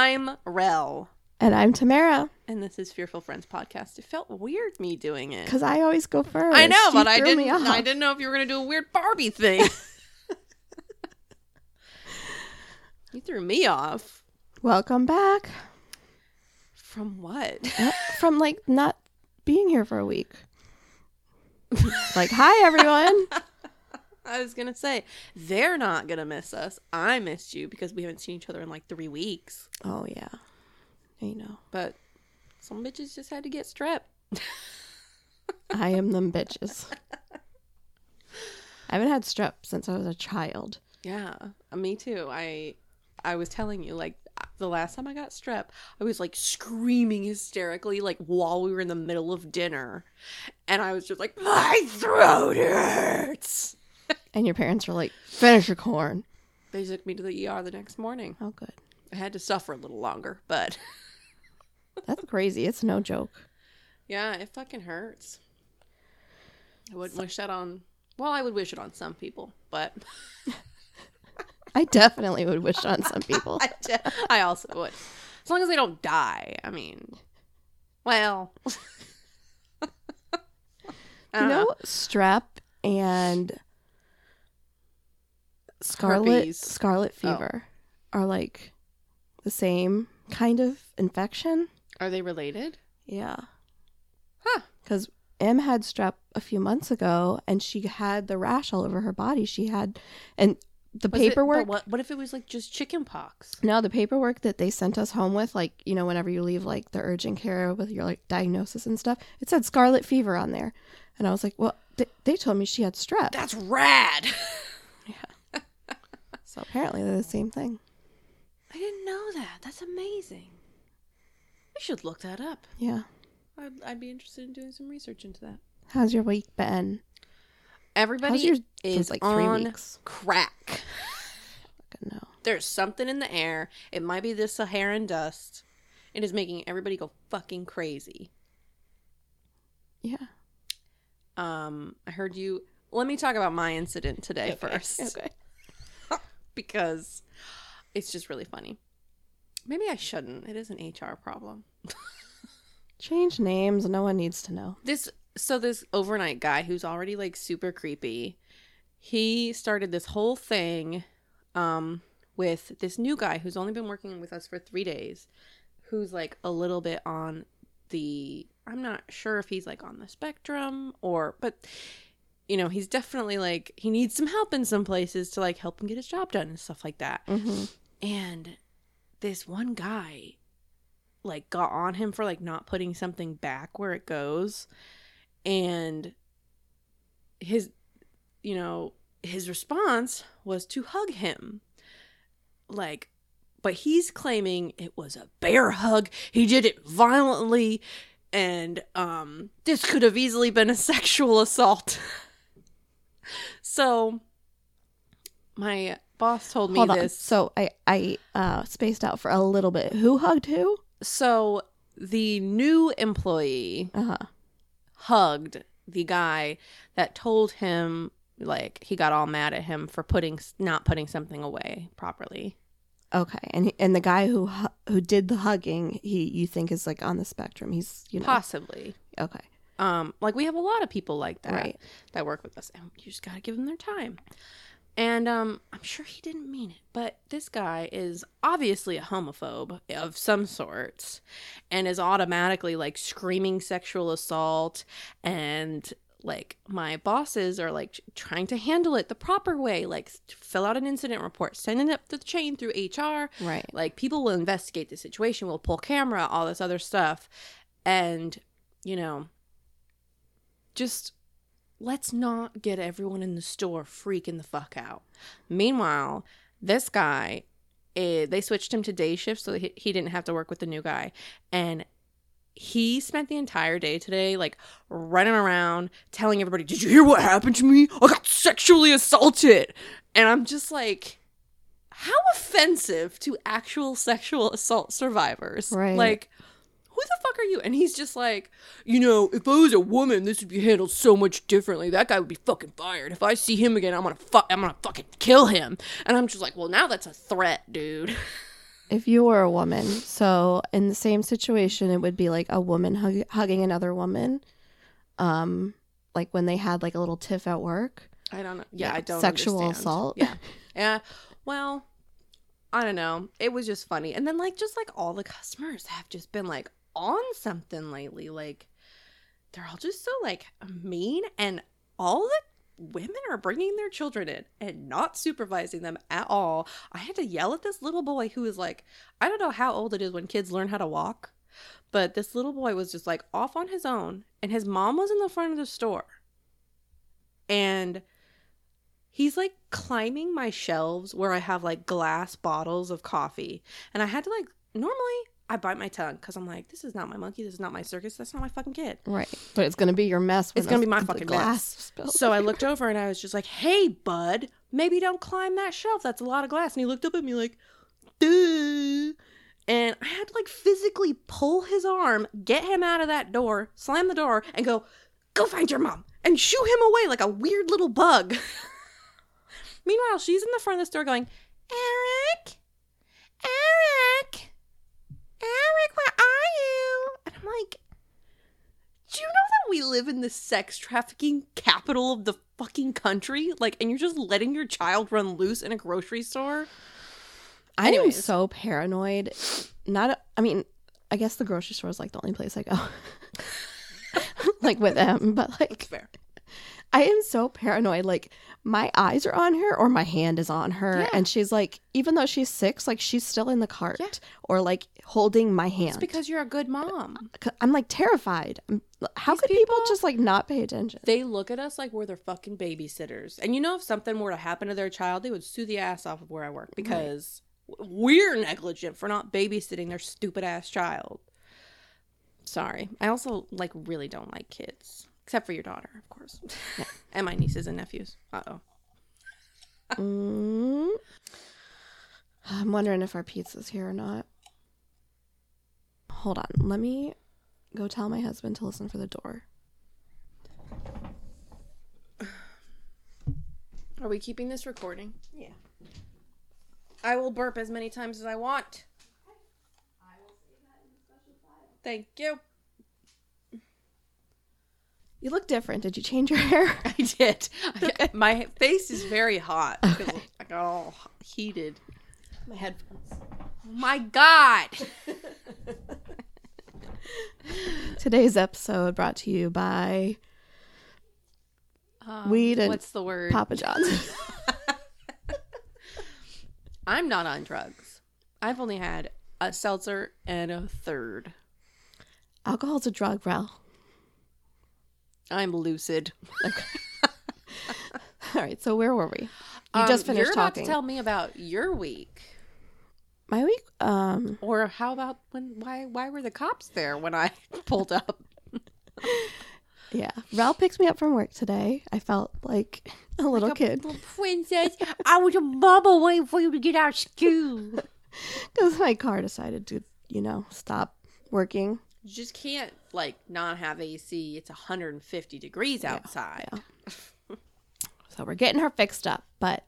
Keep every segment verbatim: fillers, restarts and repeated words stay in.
I'm Rel. And I'm Tamara. And this is Fearful Friends Podcast. It felt weird me doing it. Because I always go first. I know, You but I threw didn't me off. I didn't know if you were going to do a weird Barbie thing. You threw me off. Welcome back. From what? Uh, From, like, not being here for a week. Like, hi, everyone. I was going to say, they're not going to miss us. I missed you because we haven't seen each other in like three weeks. Oh, yeah. You know. But some bitches just had to get strep. I am them bitches. I haven't had strep since I was a child. Yeah, me too. I I was telling you, like, the last time I got strep, I was, like, screaming hysterically, like, while we were in the middle of dinner. And I was just like, my throat hurts. And your parents were like, finish your corn. They took me to the E R the next morning. Oh, good. I had to suffer a little longer, but... That's crazy. It's no joke. Yeah, it fucking hurts. I wouldn't wish that on... Well, I would wish it on some people, but... I definitely would wish on some people. I, de- I also would. As long as they don't die. I mean... Well... You know, strep and scarlet Herpes. scarlet fever are like the same kind of infection. Are they related? Yeah. Huh. Because Em had strep a few months ago, and she had the rash all over her body. She had, and the Was it- paperwork. but what, what if it was like just chicken pox? No, the paperwork that they sent us home with, like, you know, whenever you leave like the urgent care with your like diagnosis and stuff, it said scarlet fever on there. And I was like, well, th- they told me she had strep. That's rad. Yeah. So apparently they're the same thing. I didn't know that. That's amazing. I should look that up. Yeah. I'd, I'd be interested in doing some research into that. How's your week been? Everybody How's your, is like three on weeks? crack. Fucking no. There's something in the air. It might be the Saharan dust. It is making everybody go fucking crazy. Yeah. Um, I heard you. Let me talk about my incident today Okay. first. Okay. Because it's just really funny. Maybe I shouldn't. It is an H R problem. Change names. No one needs to know. This so this overnight guy who's already like super creepy, he started this whole thing um with this new guy who's only been working with us for three days, who's like a little bit on the, I'm not sure if he's like on the spectrum or, but you know, he's definitely like, he needs some help in some places to like help him get his job done and stuff like that. Mm-hmm. And this one guy like got on him for like not putting something back where it goes, and his, you know, his response was to hug him, like, but he's claiming it was a bear hug. He did it violently, and um this could have easily been a sexual assault. So my boss told me Hold on. this. So I, I uh, spaced out for a little bit. Who hugged who? So the new employee Uh-huh. hugged the guy that told him, like, he got all mad at him for putting not putting something away properly. Okay. And he, and the guy who hu- who did the hugging, he you think is like on the spectrum. He's, you know. Possibly. Okay. Um, like, we have a lot of people like that Right. that work with us, and you just gotta give them their time. And um, I'm sure he didn't mean it, but this guy is obviously a homophobe of some sorts, and is automatically like screaming sexual assault. And like, my bosses are like trying to handle it the proper way, like fill out an incident report, send it up the chain through H R. Right. Like, people will investigate the situation, will pull camera, all this other stuff, and you know, just. Let's not get everyone in the store freaking the fuck out. Meanwhile, this guy, eh, they switched him to day shift so that he, he didn't have to work with the new guy. And he spent the entire day today, like, running around telling everybody, did you hear what happened to me? I got sexually assaulted. And I'm just like, how offensive to actual sexual assault survivors. Right. Like, who the fuck are you? And he's just like, you know, if I was a woman, this would be handled so much differently. That guy would be fucking fired. If I see him again, I'm gonna fuck, I'm gonna fucking kill him. And I'm just like, well, now that's a threat, dude. if you were a woman, so in the same situation, it would be like a woman hug- hugging another woman. Um, like when they had like a little tiff at work. I don't know. Yeah, Like I don't sexual understand. assault. Yeah. Yeah. Well, I don't know. It was just funny. And then like just like all the customers have just been like on something lately. Like they're all just so like mean, and all the women are bringing their children in and not supervising them at all. I had to yell at this little boy who is like, I don't know how old it is when kids learn how to walk, but this little boy was just like off on his own, and his mom was in the front of the store, and he's like climbing my shelves where I have like glass bottles of coffee, and I had to like, normally I bite my tongue because I'm like, this is not my monkey, this is not my circus, that's not my fucking kid. Right. But it's going to be your mess. It's going to be my the fucking glass mess. spilled. So I looked over and I was just like, hey, bud, maybe don't climb that shelf. That's a lot of glass. And he looked up at me like, duh. And I had to like physically pull his arm, get him out of that door, slam the door, and go, go find your mom, and shoo him away like a weird little bug. Meanwhile, she's in the front of the store going, Eric, Eric, Eric, where are you? And I'm like, do you know that we live in the sex trafficking capital of the fucking country? Like, and you're just letting your child run loose in a grocery store? I am Anyways. so paranoid. Not, I mean, I guess the grocery store is like the only place I go. Like with them, but like, That's fair. I am so paranoid. Like my eyes are on her or my hand is on her. Yeah. And she's like, even though she's six, like she's still in the cart Yeah. or like holding my hand. It's because you're a good mom. I'm like terrified. I'm- How These could people, people- just like not pay attention? They look at us like we're their fucking babysitters. And you know, if something were to happen to their child, they would sue the ass off of where I work because we're negligent for not babysitting their stupid ass child. Sorry. I also like really don't like kids. Except for your daughter, of course. Yeah. And my nieces and nephews. Uh-oh. Mm. I'm wondering if our pizza's here or not. Hold on. Let me go tell my husband to listen for the door. Are we keeping this recording? Yeah. I will burp as many times as I want. Thank you. You look different. Did you change your hair? I did. I, my face is very hot. because Okay. I got all heated. My headphones. Oh my God. Today's episode brought to you by Um, Weed and what's the word? Papa John's. I'm not on drugs. I've only had a seltzer and a third. Alcohol's a drug, Rel. I'm lucid. All right, so where were we? You Um, just finished you're about talking. to tell me about your week. My week? Um, Or how about when? Why? Why were the cops there when I pulled up? yeah. Rel picked me up from work today. I felt like a little Like a kid. little princess. I was a bubble waiting for you to get out of school. Because my car decided to, you know, stop working. You just can't like not have A C. It's one hundred fifty degrees outside. yeah. So we're getting her fixed up. But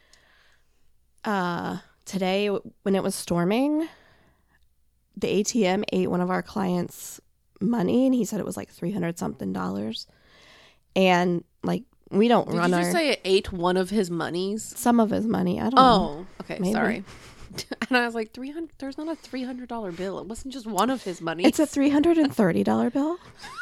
uh, today, when it was storming, the A T M ate one of our clients' money, and he said it was like three hundred something dollars. And like, we don't Did run you our just say it ate one of his monies? some of his money. I don't know. Oh, okay. Maybe. Sorry. And I was like, three hundred. There's not a three hundred dollar bill. It wasn't just one of his money. It's a three hundred thirty dollars bill.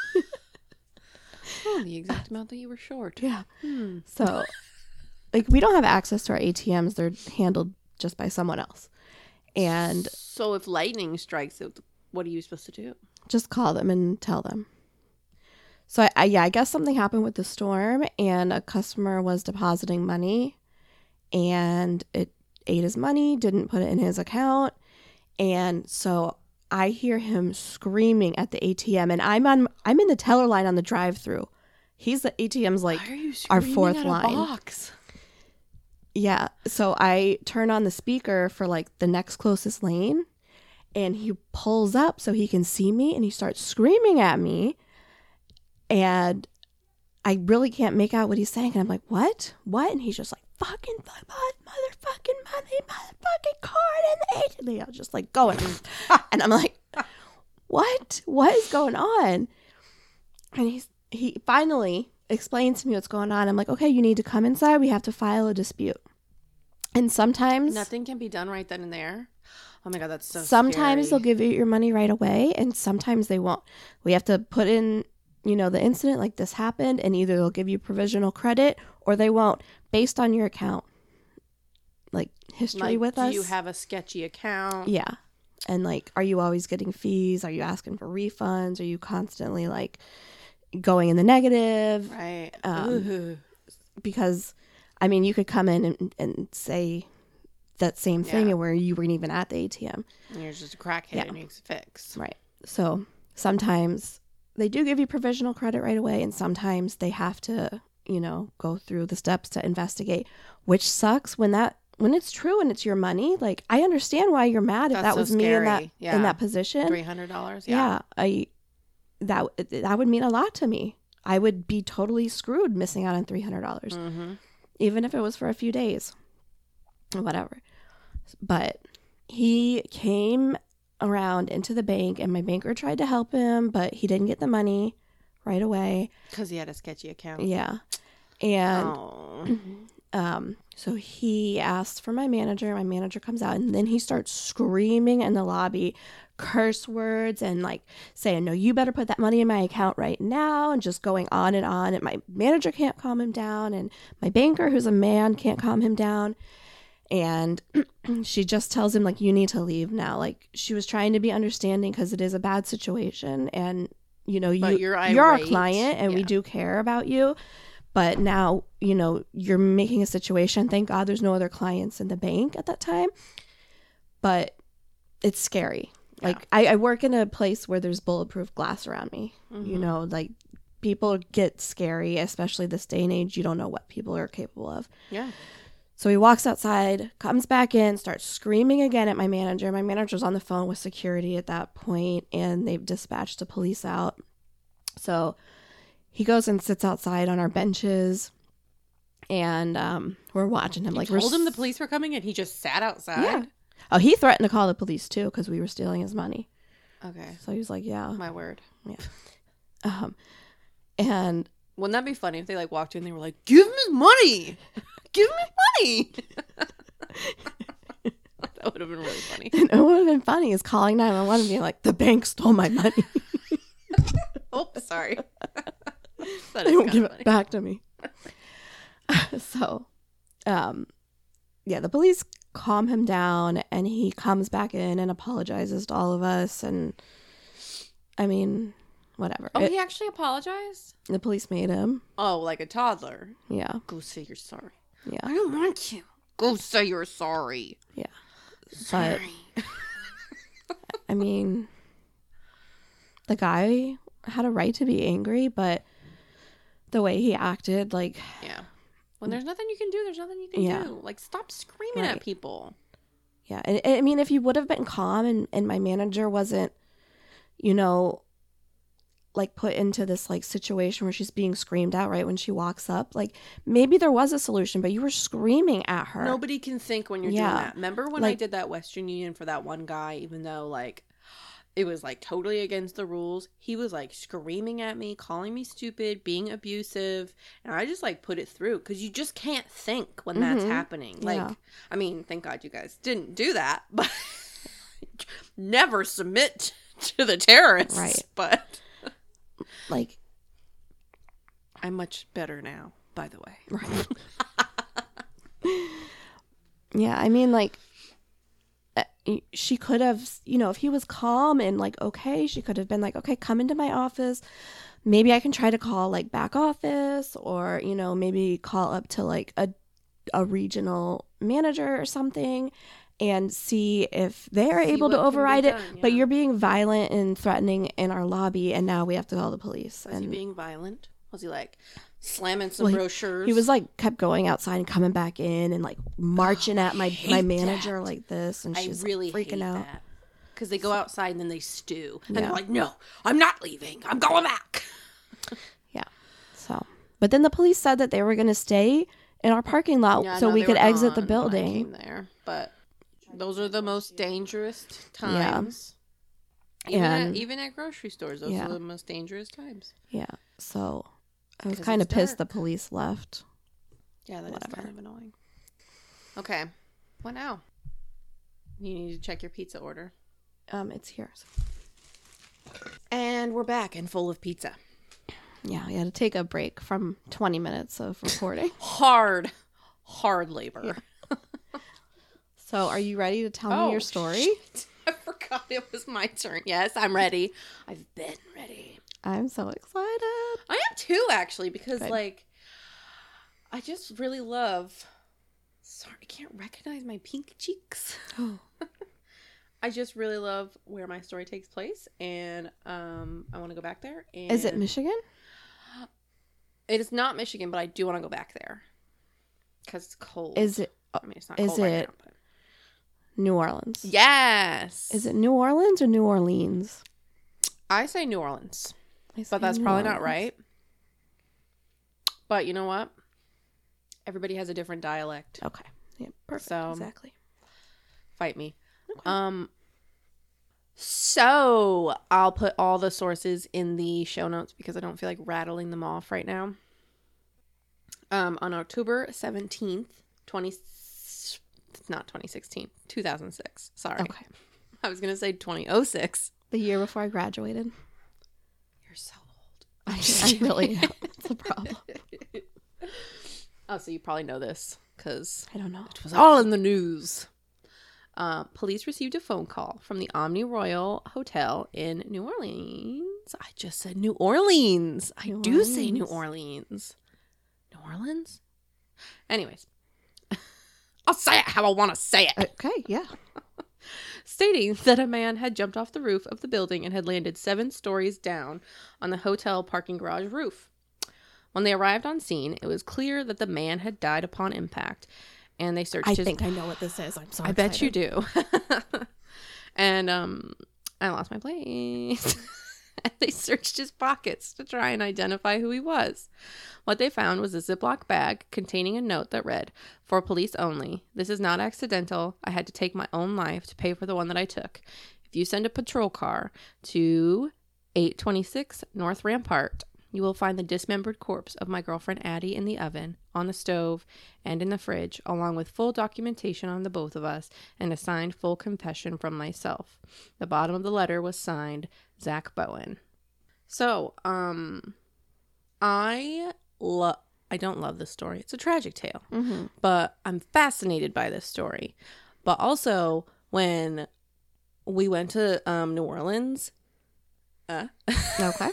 oh, the exact amount that you were short. Yeah. Hmm. So, like, we don't have access to our A T Ms. They're handled just by someone else. And So if lightning strikes, it, what are you supposed to do? just call them and tell them. So, I, I, yeah, I guess something happened with the storm, and a customer was depositing money, and it ate his money, didn't put it in his account. And so I hear him screaming at the A T M, and I'm on, I'm in the teller line on the drive-through. He's the A T M's like, Why are you our screaming fourth at a line. box? yeah. So I turn on the speaker for like the next closest lane, and he pulls up so he can see me, and he starts screaming at me. And I really can't make out what he's saying. And I'm like, what? What? And he's just like, fucking motherfucking money, motherfucking card in the A T M. They are just like going. And I'm like, what? What is going on? And he's he finally explains to me what's going on. I'm like, okay, you need to come inside. We have to file a dispute. And sometimes nothing can be done right then and there. Oh my God, that's so sometimes scary. they'll give you your money right away, and sometimes they won't. We have to put in, you know, the incident like this happened, and either they'll give you provisional credit or they won't, based on your account, like history like, with do us. Do you have a sketchy account? Yeah. And like, are you always getting fees? Are you asking for refunds? Are you constantly like going in the negative? Right. Um, because, I mean, you could come in and, and say that same thing, Yeah. and where you weren't even at the A T M. And you're just a crackhead Yeah. and needs a fix. Right. So sometimes they do give you provisional credit right away, and sometimes they have to, you know, go through the steps to investigate, which sucks when that when it's true and it's your money. Like, I understand why you're mad if That's that so was me in that scary. Yeah. in that position. three hundred dollars? Yeah. Yeah. I that that would mean a lot to me. I would be totally screwed missing out on three hundred dollars, Mm-hmm. even if it was for a few days or whatever. But he came around into the bank, and my banker tried to help him, but he didn't get the money right away. Because he had a sketchy account. Yeah. And Oh. um, so he asked for my manager. My manager comes out, and then he starts screaming in the lobby, curse words, and like saying, no, you better put that money in my account right now, and just going on and on. And my manager can't calm him down, and my banker, who's a man, can't calm him down. And she just tells him, like, you need to leave now. Like, she was trying to be understanding because it is a bad situation, and you know, But you you're you're our irate. client, and we Yeah. do care about you. But now, you know, you're making a situation. Thank God there's no other clients in the bank at that time. But it's scary. Yeah. Like, I, I work in a place where there's bulletproof glass around me. Mm-hmm. You know, like, people get scary, especially this day and age. You don't know what people are capable of. Yeah. So he walks outside, comes back in, starts screaming again at my manager. My manager's on the phone with security at that point, and they've dispatched the police out. So he goes and sits outside on our benches, and um, we're watching him. You like told we're him the s- police were coming and he just sat outside? Yeah. Oh, he threatened to call the police too because we were stealing his money. Okay. So he was like, "Yeah." My word. Um, and Wouldn't that be funny if they like walked in and they were like, give him his money. Give him his money. That would have been really funny. and it would have been funny is calling nine one one and being like, "The bank stole my money. Oh, sorry. That They is won't kinda give funny. it back to me." So, um, yeah, the police calm him down, and he comes back in and apologizes to all of us. And I mean, whatever. Oh, It- he actually apologized? the police made him. Oh, like a toddler. Yeah, Go say you're sorry. yeah. I don't want you. Go say you're sorry. Yeah. Sorry. I mean, the guy had a right to be angry, but the way he acted, like, Yeah. When there's nothing you can do, there's nothing you can Yeah. do. Like, stop screaming Right. at people. yeah. And, and I mean, if he would have been calm and, and my manager wasn't, you know, like put into this like situation where she's being screamed at right when she walks up, like maybe there was a solution, but you were screaming at her. Nobody can think when you're Yeah. doing that. Remember when I Like- did that Western Union for that one guy, even though like it was like totally against the rules, he was like screaming at me, calling me stupid, being abusive, and I just like put it through because you just can't think when that's Mhm. happening. Like, Yeah. I mean, thank God you guys didn't do that, but never submit to the terrorists. Right. But Like, I'm much better now, by the way. right. Yeah, I mean, like, uh, she could have, you know, if he was calm and like, okay, she could have been like, okay, come into my office. Maybe I can try to call like back office, or, you know, maybe call up to like a, a regional manager or something and see if they're See able to what can be override it. done, But yeah. you're being violent and threatening in our lobby, and now we have to call the police. Was and he being violent? Was he like slamming some Well, he- brochures? He was like kept going outside and coming back in and like marching Oh, at I my hate my manager that. like this, and I she's really like, freaking hate out. that because they go outside and then they stew and Yeah. they're like, "No, I'm not leaving. I'm going back." Yeah. So, but then the police said that they were going to stay in our parking lot Yeah, so no, we they could were exit the gone when I building. came there, but those are the most dangerous times. Yeah. Even And at, even at grocery stores, those yeah. are the most dangerous times. Yeah. So I was 'Cause kind of it's pissed dark. the police left. Yeah, that is Whatever. kind of annoying. Okay, what now? You need to check your pizza order. Um, it's here. And we're back and full of pizza. Yeah, we had to take a break from twenty minutes of recording. Hard, hard labor. So are you ready to tell Oh, me your story? shit. I forgot it was my turn. Yes, I'm ready. I've been ready. I'm so excited. I am too, actually, because, Good. like, I just really love... Sorry, I can't recognize my pink cheeks. I just really love where my story takes place, and um, I want to go back there. And Is it Michigan? It is not Michigan, but I do want to go back there because it's cold. Is it I mean, it's not is cold right it- now, but... New Orleans? Yes. Is it New Orleans or New Orleans? I say New Orleans, I say but that's New probably not Orleans. right. But you know what? Everybody has a different dialect. Okay. Yeah, perfect. So- Exactly. Fight me. Okay. Um. So I'll put all the sources in the show notes because I don't feel like rattling them off right now. Um, on October seventeenth, twenty, not twenty sixteen, two thousand six. Sorry, Okay. I was gonna say twenty oh six. The year before I graduated. You're so old. I, I really am. It's a problem. Oh, so you probably know this because I don't know. it was all in the news. Uh, police received a phone call from the Omni Royal Hotel in New Orleans. I just said New Orleans. I New do say New Orleans. Orleans. New Orleans? Anyways, I'll say it how I want to say it. Okay, yeah. Stating that a man had jumped off the roof of the building and had landed seven stories down on the hotel parking garage roof. When they arrived on scene, it was clear that the man had died upon impact, and they searched I his... think I know what this is. I'm so I bet you do. And um, I lost my place. And they searched his pockets to try and identify who he was. What they found was a Ziploc bag containing a note that read, "For police only. This is not accidental. I had to take my own life to pay for the one that I took. If you send a patrol car to eight twenty-six North Rampart, you will find the dismembered corpse of my girlfriend Addie in the oven, on the stove, and in the fridge, along with full documentation on the both of us and a signed full confession from myself." The bottom of the letter was signed Zach Bowen. So, um, I love, I don't love this story. It's a tragic tale, Mm-hmm. but I'm fascinated by this story. But also, when we went to um, New Orleans, uh, Okay.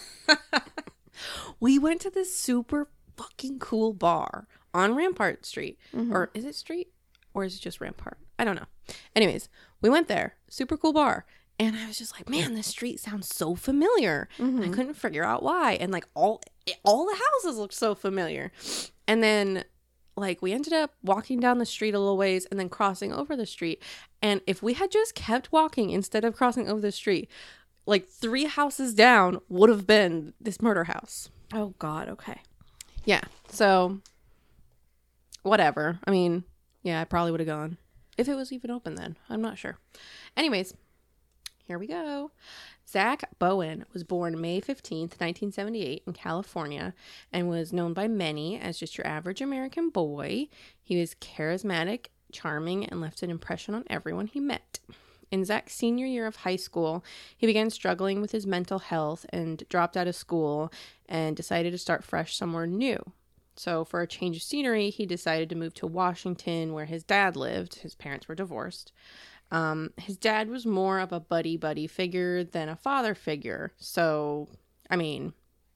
we went to this super fucking cool bar on Rampart Street. Mhm. Or is it street? Or is it just Rampart? I don't know. Anyways, we went there. Super cool bar. And I was just like, man, this street sounds so familiar. And I Mhm. couldn't figure out why. And like all all the houses looked so familiar. And then like we ended up walking down the street a little ways and then crossing over the street. And if we had just kept walking instead of crossing over the street, like three houses down would have been this murder house. Oh, God. Okay. Yeah. So whatever. I mean, yeah, I probably would have gone if it was even open then. I'm not sure. Anyways, here we go. Zach Bowen was born May fifteenth, nineteen seventy-eight in California and was known by many as just your average American boy. He was charismatic, charming, and left an impression on everyone he met. In Zach's senior year of high school, he began struggling with his mental health and dropped out of school and decided to start fresh somewhere new. So for a change of scenery, he decided to move to Washington where his dad lived. His parents were divorced. Um, his dad was more of a buddy-buddy figure than a father figure. So, I mean,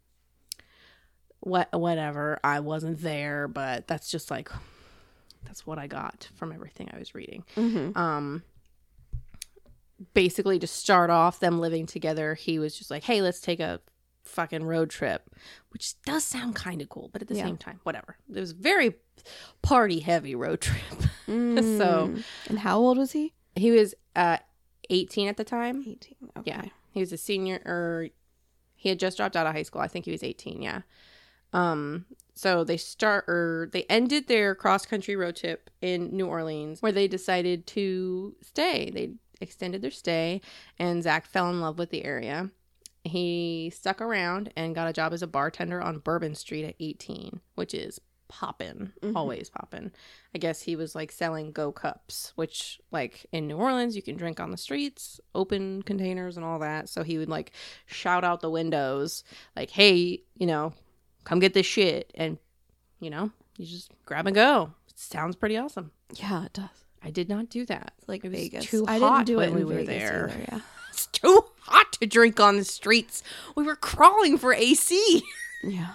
what, whatever. I wasn't there, but that's just like, that's what I got from everything I was reading. Mm-hmm. Um, basically to start off them living together, he was just like, hey, let's take a fucking road trip, which does sound kind of cool, but at the Yeah. same time, whatever. It was a very party heavy road trip. Mm. So And how old was he? he was uh eighteen at the time. eighteen. Okay. Yeah, he was a senior, or he had just dropped out of high school. I think he was eighteen. Yeah. Um. So they start or they ended their cross country road trip in New Orleans, where they decided to stay. They extended their stay, and Zach fell in love with the area. He stuck around and got a job as a bartender on Bourbon Street at eighteen, which is poppin', mm-hmm. always poppin'. I guess he was like selling Go Cups, which like in New Orleans you can drink on the streets, open containers and all that. So he would like shout out the windows like, hey, you know, come get this shit. And, you know, you just grab and go. It sounds pretty awesome. Yeah, it does. I did not do that. It's like it was Vegas. Too I hot didn't do when it in we were Vegas there. Either, yeah. It's too hot to drink on the streets. We were crawling for A C. Yeah.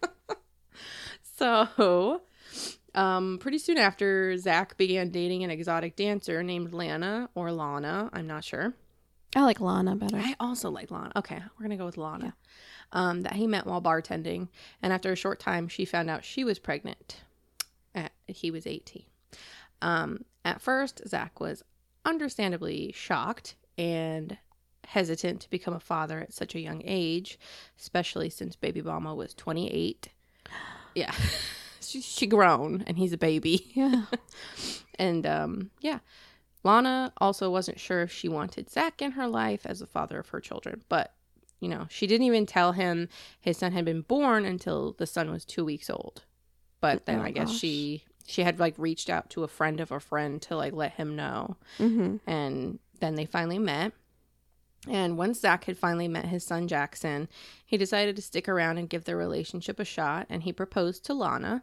So, um, pretty soon after, Zach began dating an exotic dancer named Lana or Lana. I'm not sure. I like Lana better. I also like Lana. Okay, we're going to go with Lana. Yeah. Um, that he met while bartending. And after a short time, she found out she was pregnant. At, he was eighteen. Um, at first, Zach was understandably shocked and hesitant to become a father at such a young age, especially since baby mama was twenty-eight. Yeah. she, she grown and he's a baby. Yeah. And, um, yeah. Lana also wasn't sure if she wanted Zach in her life as the father of her children, but, you know, she didn't even tell him his son had been born until the son was two weeks old. But then oh, I guess gosh. she she had, like, reached out to a friend of a friend to, like, let him know. Mm-hmm. And then they finally met. And once Zach had finally met his son Jackson, he decided to stick around and give their relationship a shot, and he proposed to Lana.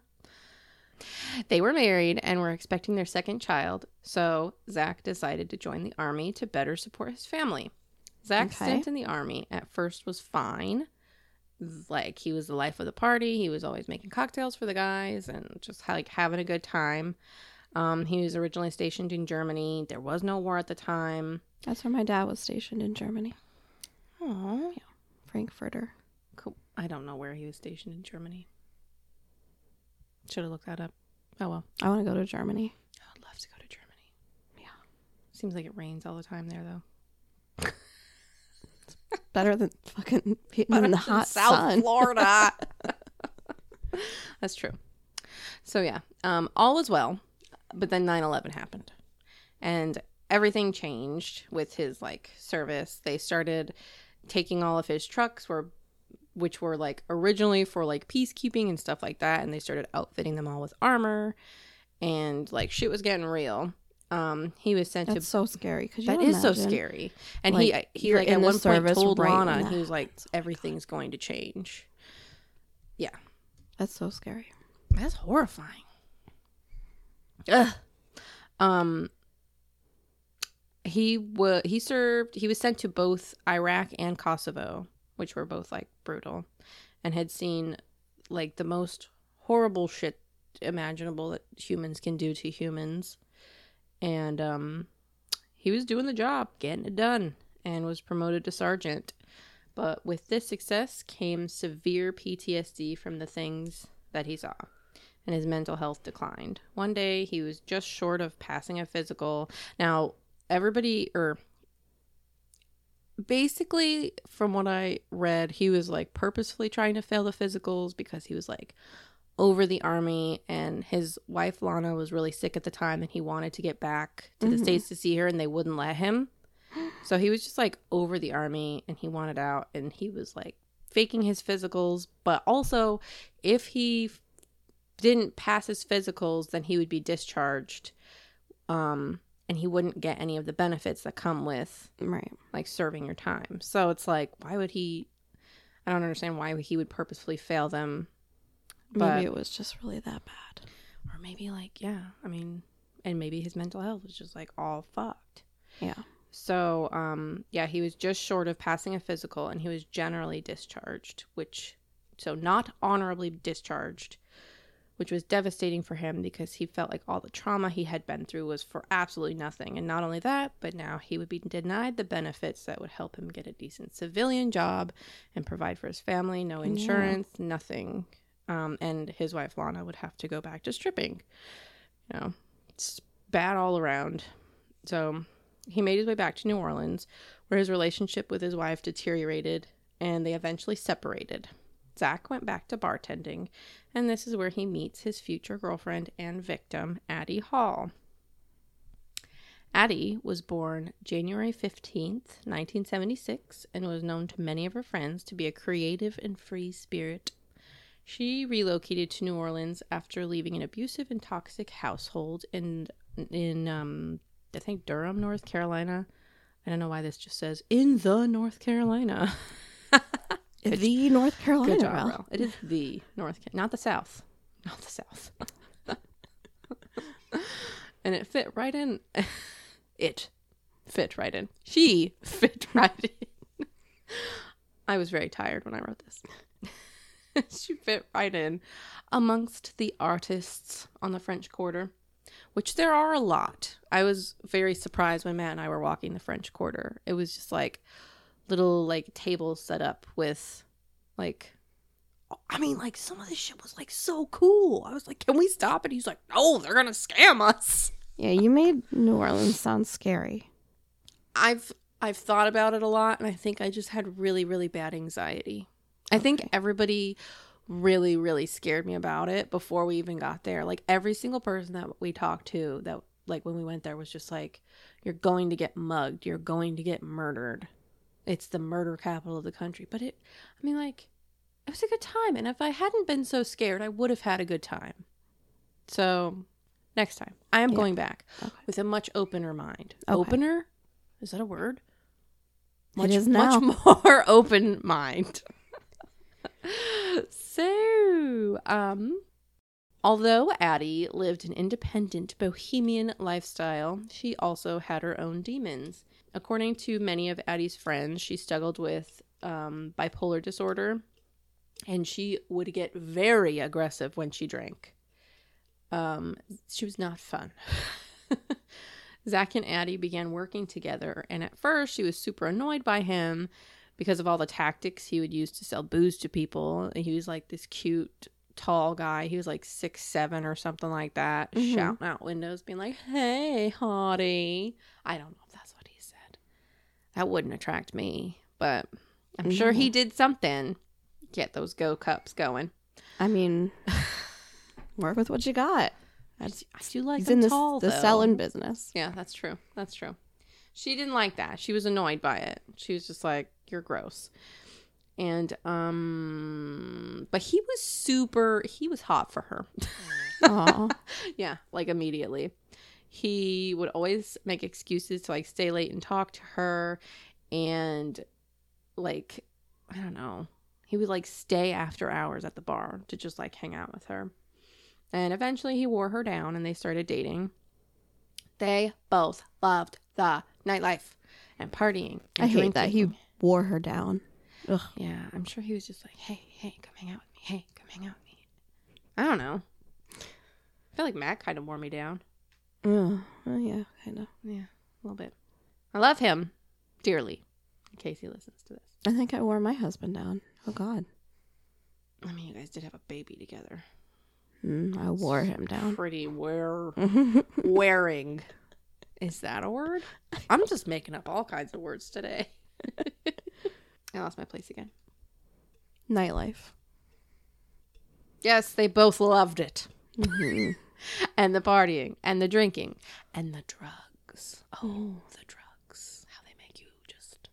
They were married and were expecting their second child, so Zach decided to join the army to better support his family. Zach's okay. stint in the army at first was fine. Like, he was the life of the party. He was always making cocktails for the guys and just like having a good time. Um, he was originally stationed in Germany. There was no war at the time. That's where my dad was stationed in Germany. Oh, yeah, Frankfurter. Cool. I don't know where he was stationed in Germany. Should have looked that up. Oh well. I want to go to Germany. I would love to go to Germany. Yeah. Seems like it rains all the time there, though. It's better than fucking being in the hot South sun. Florida. That's true. So yeah, um, all was well, but then nine eleven happened, and everything changed with his like service. They started taking all of his trucks, were which were like originally for like peacekeeping and stuff like that, and they started outfitting them all with armor, and like shit was getting real. Um, he was sent That's to so scary because that is so scary, and like, he he like at one point told right Lana, and he was like, everything's going to change. Yeah, that's so scary. That's horrifying. Ugh. Um. He was he served. He was sent to both Iraq and Kosovo, which were both like brutal, and had seen like the most horrible shit imaginable that humans can do to humans. And um, he was doing the job, getting it done, and was promoted to sergeant. But with this success came severe P T S D from the things that he saw, and his mental health declined. One day, he was just short of passing a physical. Now, everybody, or basically, from what I read, he was like purposefully trying to fail the physicals because he was like over the army, and his wife Lana was really sick at the time, and he wanted to get back to the mm-hmm. States to see her, and they wouldn't let him. So he was just like over the army, and he wanted out, and he was like faking his physicals. But also, if he f- didn't pass his physicals, then he would be discharged, um and he wouldn't get any of the benefits that come with right like serving your time. So it's like, why would he I don't understand why he would purposefully fail them. But, maybe it was just really that bad. Or maybe like, yeah, I mean, and maybe his mental health was just like all fucked. Yeah. So, um, yeah, he was just short of passing a physical, and he was generally discharged, which, so not honorably discharged, which was devastating for him because he felt like all the trauma he had been through was for absolutely nothing. And not only that, but now he would be denied the benefits that would help him get a decent civilian job and provide for his family. No insurance, yeah. nothing. Um, and his wife, Lana, would have to go back to stripping. You know, it's bad all around. So he made his way back to New Orleans, where his relationship with his wife deteriorated, and they eventually separated. Zach went back to bartending, and this is where he meets his future girlfriend and victim, Addie Hall. Addie was born January fifteenth, nineteen seventy-six, and was known to many of her friends to be a creative and free spirit. She relocated to New Orleans after leaving an abusive and toxic household in, in um, I think, Durham, North Carolina. I don't know why this just says, in the North Carolina. The North Carolina. Good job, Rel. It is the North Carolina, not the South. Not the South. And it fit right in. It fit right in. She fit right in. I was very tired when I wrote this. She fit right in amongst the artists on the French Quarter, which there are a lot. I was very surprised when Matt and I were walking the French Quarter. It was just like little like tables set up with like, I mean, like some of this shit was like so cool. I was like, can we stop? And he's like, no, they're going to scam us. Yeah, you made New Orleans sound scary. I've I've thought about it a lot, and I think I just had really, really bad anxiety. I Okay. think everybody really, really scared me about it before we even got there. Like every single person that we talked to that like when we went there was just like, you're going to get mugged. You're going to get murdered. It's the murder capital of the country. But it, I mean, like, it was a good time. And if I hadn't been so scared, I would have had a good time. So next time, I am Yeah. going back Okay. with a much opener mind. Okay. Opener? Is that a word? It Much, is now. much more open mind. So, um, although Addie lived an independent bohemian lifestyle, she also had her own demons. According to many of Addie's friends, she struggled with um, bipolar disorder, and she would get very aggressive when she drank. Um, she was not fun. Zach and Addie began working together, and at first she was super annoyed by him because of all the tactics he would use to sell booze to people. He was like this cute, tall guy. He was like six seven or something like that, Mhm. shouting out windows, being like, hey, hottie. I don't know if that's what he said. That wouldn't attract me, but I'm sure he No. did something. Get those go cups going. I mean, work with what you got. That's, I do like he's them in the, tall, the though. selling business. Yeah, that's true. That's true. She didn't like that. She was annoyed by it. She was just like, you're gross. And, um, but he was super, he was hot for her. Aw. Yeah, like immediately. He would always make excuses to like stay late and talk to her. And like, I don't know. He would like stay after hours at the bar to just like hang out with her. And eventually he wore her down and they started dating. They both loved the nightlife and partying. And I hate that. He drinking. wore her down. Ugh. Yeah, I'm sure he was just like, hey, hey, come hang out with me. Hey, come hang out with me. I don't know. I feel like Matt kind of wore me down. Ugh. Oh, yeah, kind of. Yeah, a little bit. I love him dearly, in case he listens to this. I think I wore my husband down. Oh, God. I mean, you guys did have a baby together. Mm, I wore him down. Pretty wear wearing. Is that a word? I'm just making up all kinds of words today. I lost my place again. Nightlife. Yes, they both loved it. Mhm. And the partying and the drinking and the drugs. Oh, the drugs. How they make you just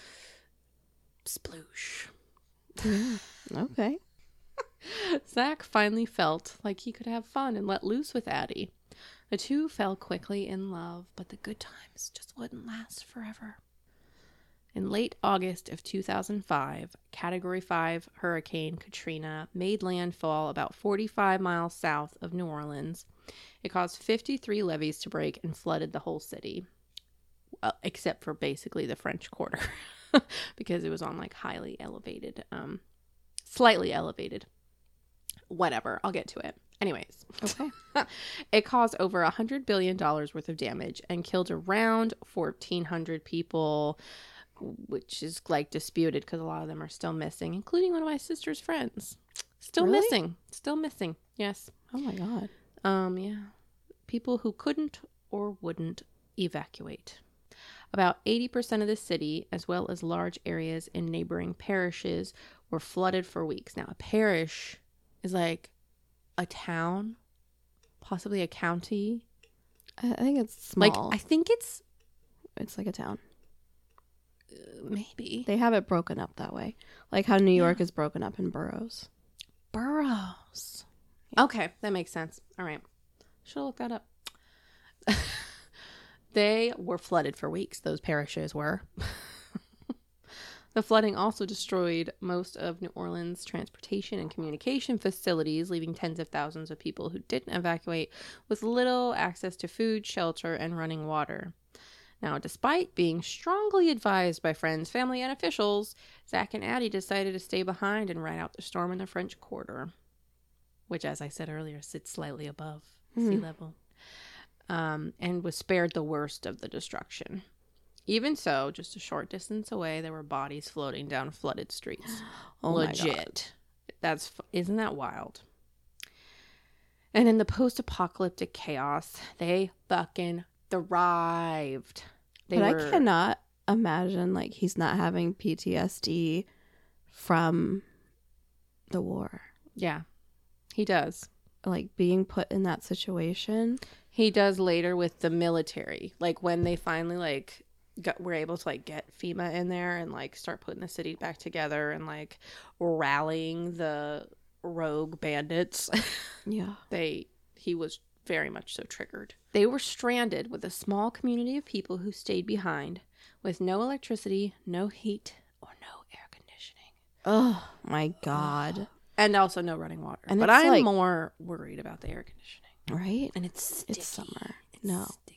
sploosh. Yeah. Okay. Zach finally felt like he could have fun and let loose with Addie. The two fell quickly in love, but the good times just wouldn't last forever. In late August of two thousand five, Category five Hurricane Katrina made landfall about forty-five miles south of New Orleans. It caused fifty-three levees to break and flooded the whole city, uh, except for basically the French Quarter, because it was on like highly elevated, um, slightly elevated. Whatever, I'll get to it. Anyways, Okay. it caused over one hundred billion dollars worth of damage and killed around fourteen hundred people, which is like disputed because a lot of them are still missing, including one of my sister's friends. Still Really? missing. Still missing. Yes. Oh, my God. Um, yeah. People who couldn't or wouldn't evacuate. About eighty percent of the city, as well as large areas in neighboring parishes, were flooded for weeks. Now, a parish is like a town, possibly a county. I think it's small. Like, I think it's... It's like a town. Uh, maybe. They have it broken up that way. Like how New York Yeah. is broken up in boroughs. Boroughs. Yeah. Okay, that makes sense. All right. Should look that up. They were flooded for weeks, those parishes were. The flooding also destroyed most of New Orleans' transportation and communication facilities, leaving tens of thousands of people who didn't evacuate with little access to food, shelter, and running water. Now, despite being strongly advised by friends, family, and officials, Zach and Addie decided to stay behind and ride out the storm in the French Quarter, which, as I said earlier, sits slightly above mm-hmm. sea level, um, and was spared the worst of the destruction. Even so, just a short distance away, there were bodies floating down flooded streets. Oh Legit. My God. That's isn't that wild? And in the post-apocalyptic chaos, they fucking thrived. They but were... I cannot imagine like he's not having P T S D from the war. Yeah, he does. Like being put in that situation. He does later with the military. Like when they finally like got, were able to like get FEMA in there and like start putting the city back together and like rallying the rogue bandits. Yeah. They he was very much so triggered. They were stranded with a small community of people who stayed behind with no electricity, no heat, or no air conditioning. Oh my God. And also no running water. And but it's I'm like, more worried about the air conditioning. Right? And it's sticky. It's summer. It's no. sticky.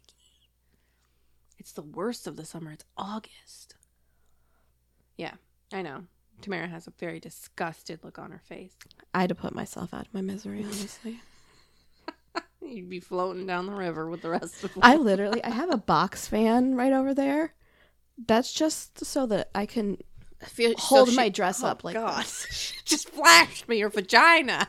It's the worst of the summer. It's August. Yeah, I know. Tamara has a very disgusted look on her face. I had to put myself out of my misery, honestly. You'd be floating down the river with the rest of them. I literally, I have a box fan right over there. That's just so that I can I feel, hold so she, my dress oh up like God. this. Just flashed me your vagina.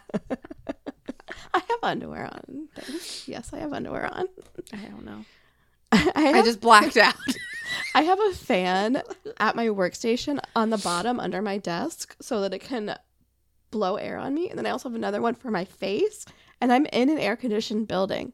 I have underwear on. Yes, I have underwear on. I don't know. I, have, I just blacked out. I have a fan at my workstation on the bottom under my desk so that it can blow air on me. And then I also have another one for my face. And I'm in an air-conditioned building.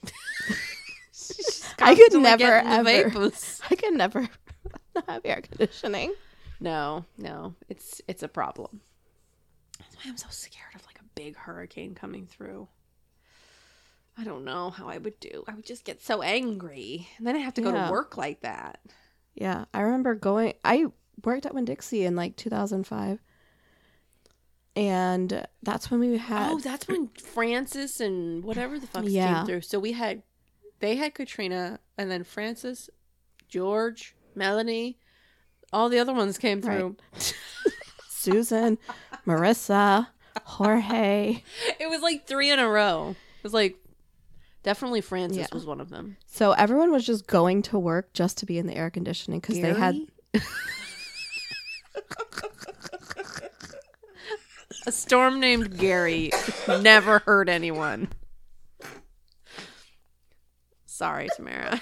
I could never, ever. I could never not have air conditioning. No, no, it's it's a problem. That's why I'm so scared of like a big hurricane coming through. I don't know how I would do. I would just get so angry, and then I have to go Yeah. to work like that. Yeah, I remember going. I worked at Winn-Dixie in like two thousand five. And that's when we had... Oh, that's when Francis and whatever the fuck Yeah. came through. So we had... They had Katrina, and then Francis, George, Melanie, all the other ones came through. Right. Susan, Marissa, Jorge. It was like three in a row. It was like... Definitely Francis Yeah. was one of them. So everyone was just going to work just to be in the air conditioning because they had... A storm named Gary never hurt anyone. Sorry, Tamara.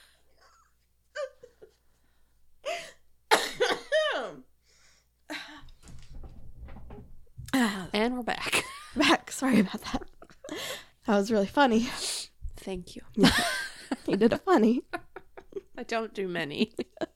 And we're back. Back. Sorry about that. That was really funny. Thank you. You did a funny. I don't do many.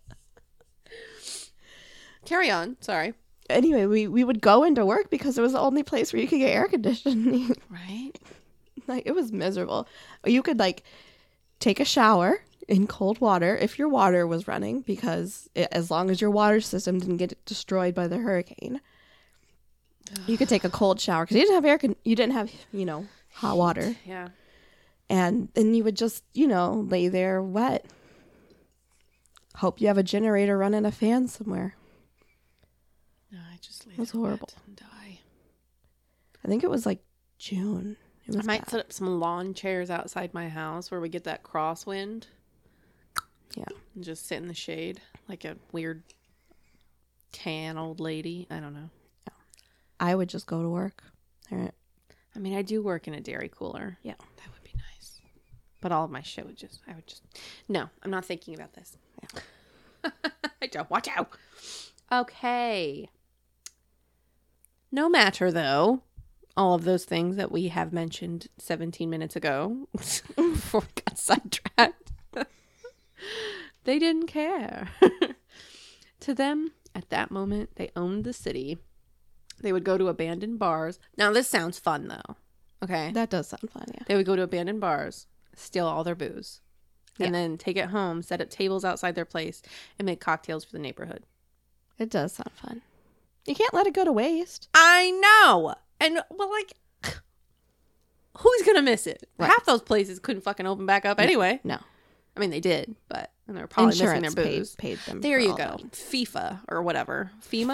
Carry on. Sorry. Anyway, we, we would go into work because it was the only place where you could get air conditioning. Right? Like, it was miserable. You could, like, take a shower in cold water if your water was running because it, as long as your water system didn't get destroyed by the hurricane, you could take a cold shower because you didn't have air con- you didn't have, you know, hot water. Yeah. And then you would just, you know, lay there wet. Hope you have a generator running a fan somewhere. No, I just lay It was there horrible. wet and die. I think it was like June. It I was might bad. set up some lawn chairs outside my house where we get that crosswind. Yeah. And just sit in the shade like a weird tan old lady. I don't know. I would just go to work. All right. I mean, I do work in a dairy cooler. Yeah. That would be nice. But all of my shit would just, I would just, no, I'm not thinking about this. Yeah. I don't, watch out. Okay. No matter, though, all of those things that we have mentioned seventeen minutes ago before we got sidetracked, they didn't care. To them, at that moment, they owned the city. They would go to abandoned bars. Now, this sounds fun, though. Okay? That does sound fun, yeah. They would go to abandoned bars, steal all their booze, and Yeah. then take it home, set up tables outside their place, and make cocktails for the neighborhood. It does sound fun. You can't let it go to waste. I know. And, well, like, who's going to miss it? Right. Half those places couldn't fucking open back up anyway. No. I mean, they did, but and they were probably Insurance missing their booze. paid, paid them. There for you all go. that. FIFA or whatever. FEMA?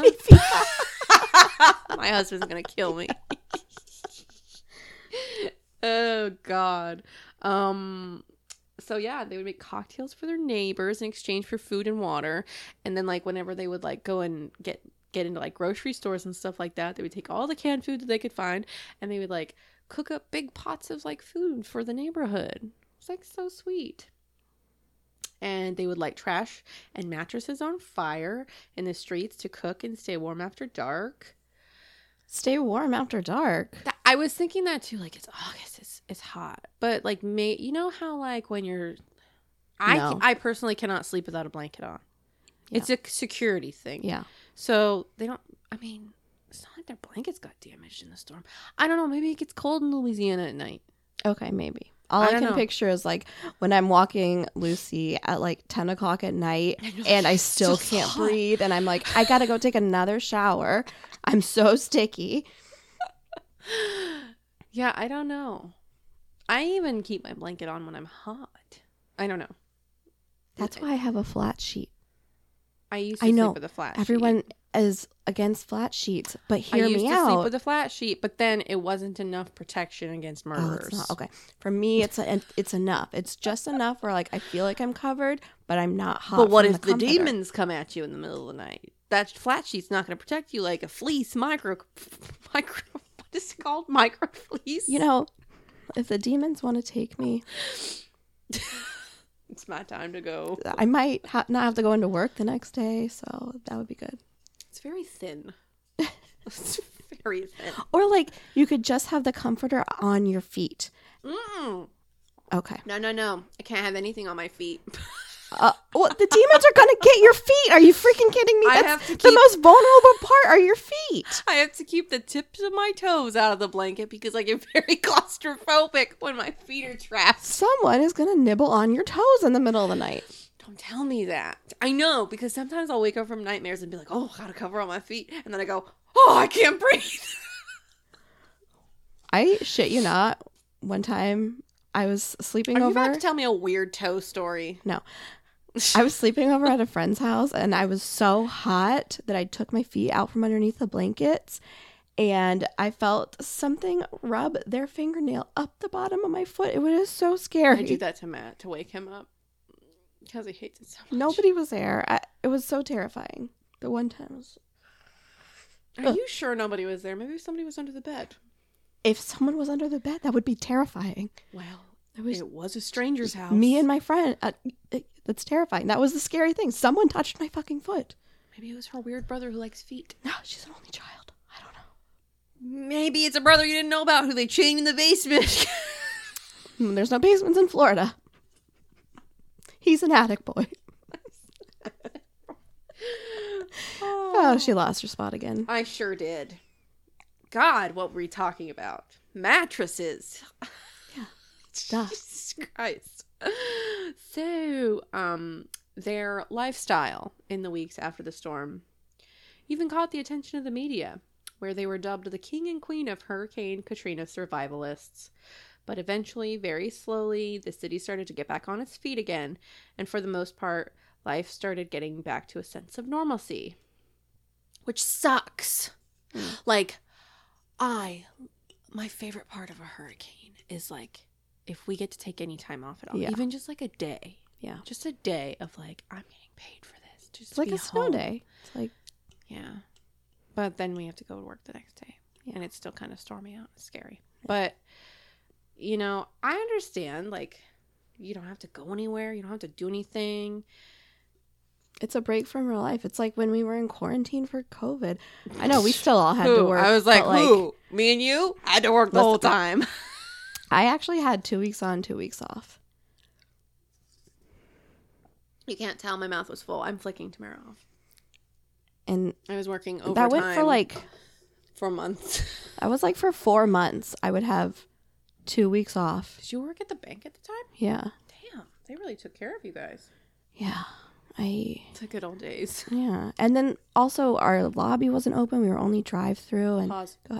My husband's going to kill me. Oh, God. Um... So, yeah, they would make cocktails for their neighbors in exchange for food and water. And then, like, whenever they would, like, go and get, get into, like, grocery stores and stuff like that, they would take all the canned food that they could find and they would, like, cook up big pots of, like, food for the neighborhood. It's, like, so sweet. And they would light trash and mattresses on fire in the streets to cook and stay warm after dark. Stay warm after dark. Th- I was thinking that too. Like, it's August, it's it's hot, but like, may you know how like when you're, I No. I personally cannot sleep without a blanket on. Yeah. It's a security thing. Yeah. So they don't. I mean, it's not like their blankets got damaged in the storm. I don't know. Maybe it gets cold in Louisiana at night. Okay, maybe. All I I, don't can know. picture is like when I'm walking Lucy at like ten o'clock at night I know, and I it's still so can't hot. breathe. And I'm like, I got to go take another shower. I'm so sticky. Yeah, I don't know. I even keep my blanket on when I'm hot. I don't know. That's why I have a flat sheet. I used to I know. sleep with a flat sheet. Everyone is against flat sheets, but hear I used me to out. sleep with a flat sheet, but then it wasn't enough protection against Oh, murderers. it's not okay. For me, it's a, it's enough. It's just enough where like I feel like I'm covered, but I'm not hot. But what from if the, comforter. demons come at you in the middle of the night? That flat sheet's not going to protect you like a fleece, micro, micro. What is it called? Micro fleece. You know, if the demons want to take me, It's my time to go. I might ha- not have to go into work the next day, so that would be good. It's very thin. It's very thin. Or like you could just have the comforter on your feet. Mm. Okay. No, no, no. I can't have anything on my feet. Uh, well, the demons are gonna get your feet. Are you freaking kidding me? I That's have to the keep- most vulnerable part are your feet. I have to keep the tips of my toes out of the blanket because I get very claustrophobic when my feet are trapped. Someone is gonna nibble on your toes in the middle of the night. Don't tell me that. I know, because sometimes I'll wake up from nightmares and be like, oh, I gotta cover all my feet. And then I go, oh, I can't breathe. I shit you not. One time I was sleeping Are you over. about to tell me a weird toe story? No. I was sleeping over at a friend's house and I was so hot that I took my feet out from underneath the blankets and I felt something rub their fingernail up the bottom of my foot. It was so scary. I do that to Matt to wake him up because he hates it so much. Nobody was there. I, it was so terrifying. The one time was... Are you sure nobody was there? Maybe somebody was under the bed. If someone was under the bed, that would be terrifying. Well, It was it was a stranger's house. me and my friend. Uh, it, that's terrifying. That was the scary thing. Someone touched my fucking foot. Maybe it was her weird brother who likes feet. No, she's an only child. I don't know. Maybe it's a brother you didn't know about who they chained in the basement. Hmm, There's no basements in Florida. He's an attic boy. Oh, she lost her spot again. I sure did. God, what were we talking about? Mattresses. Duh. Jesus Christ. So, um, their lifestyle in the weeks after the storm even caught the attention of the media, where they were dubbed the king and queen of Hurricane Katrina survivalists. But eventually, very slowly, the city started to get back on its feet again, and for the most part, life started getting back to a sense of normalcy. Which sucks. Mm. Like, I, my favorite part of a hurricane is like, if we get to take any time off at all, Yeah. even just like a day, Yeah. just a day of like, I'm getting paid for this. Just It's like be a snow home. day. It's like, Yeah. But then we have to go to work the next day. Yeah. And it's still kind of stormy out. It's scary. But, you know, I understand, like, you don't have to go anywhere. You don't have to do anything. It's a break from real life. It's like when we were in quarantine for COVID. I know we still all had Who? to work. I was like, but, who? Me and you had to work the whole time. I actually had two weeks on, two weeks off. You can't tell my mouth was full. I'm flicking Tamara off. And I was working overtime. that went for like... For months. I was like for four months. I would have two weeks off. Did you work at the bank at the time? Yeah. Damn. They really took care of you guys. Yeah. I... It's the good old days. Yeah. And then also our lobby wasn't open. We were only drive-through. And Pause. Go ahead.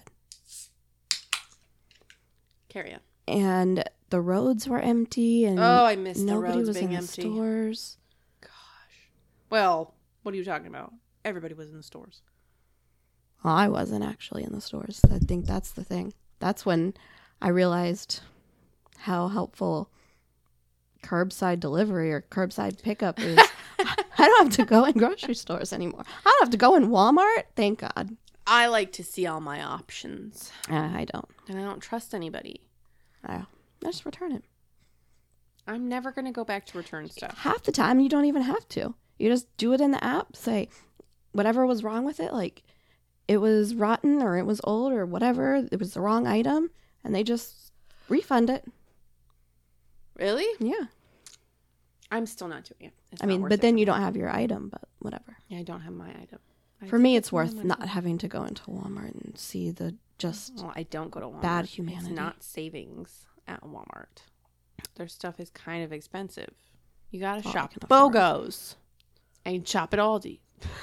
Carry on. And the roads were empty. And Oh, I missed the nobody roads was being in empty. the stores. Gosh. Well, what are you talking about? Everybody was in the stores. Well, I wasn't actually in the stores. I think that's the thing. That's when I realized how helpful curbside delivery or curbside pickup is. I don't have to go in grocery stores anymore. I don't have to go in Walmart. Thank God. I like to see all my options. Uh, I don't. And I don't trust anybody. I, I just return it. I'm never going to go back to return stuff. Half the time, you don't even have to. You just do it in the app. Say whatever was wrong with it, like it was rotten or it was old or whatever. It was the wrong item. And they just refund it. Really? Yeah. I'm still not doing it. It's I not mean, worth but it then for you me. don't have your item, but whatever. Yeah, I don't have my item. I For think me, it's my worth money. not having to go into Walmart and see the just... Well, I don't go to Walmart. Bad humanity. It's not savings at Walmart. Their stuff is kind of expensive. You gotta Well, I shop can afford it. BOGOs. And shop at Aldi.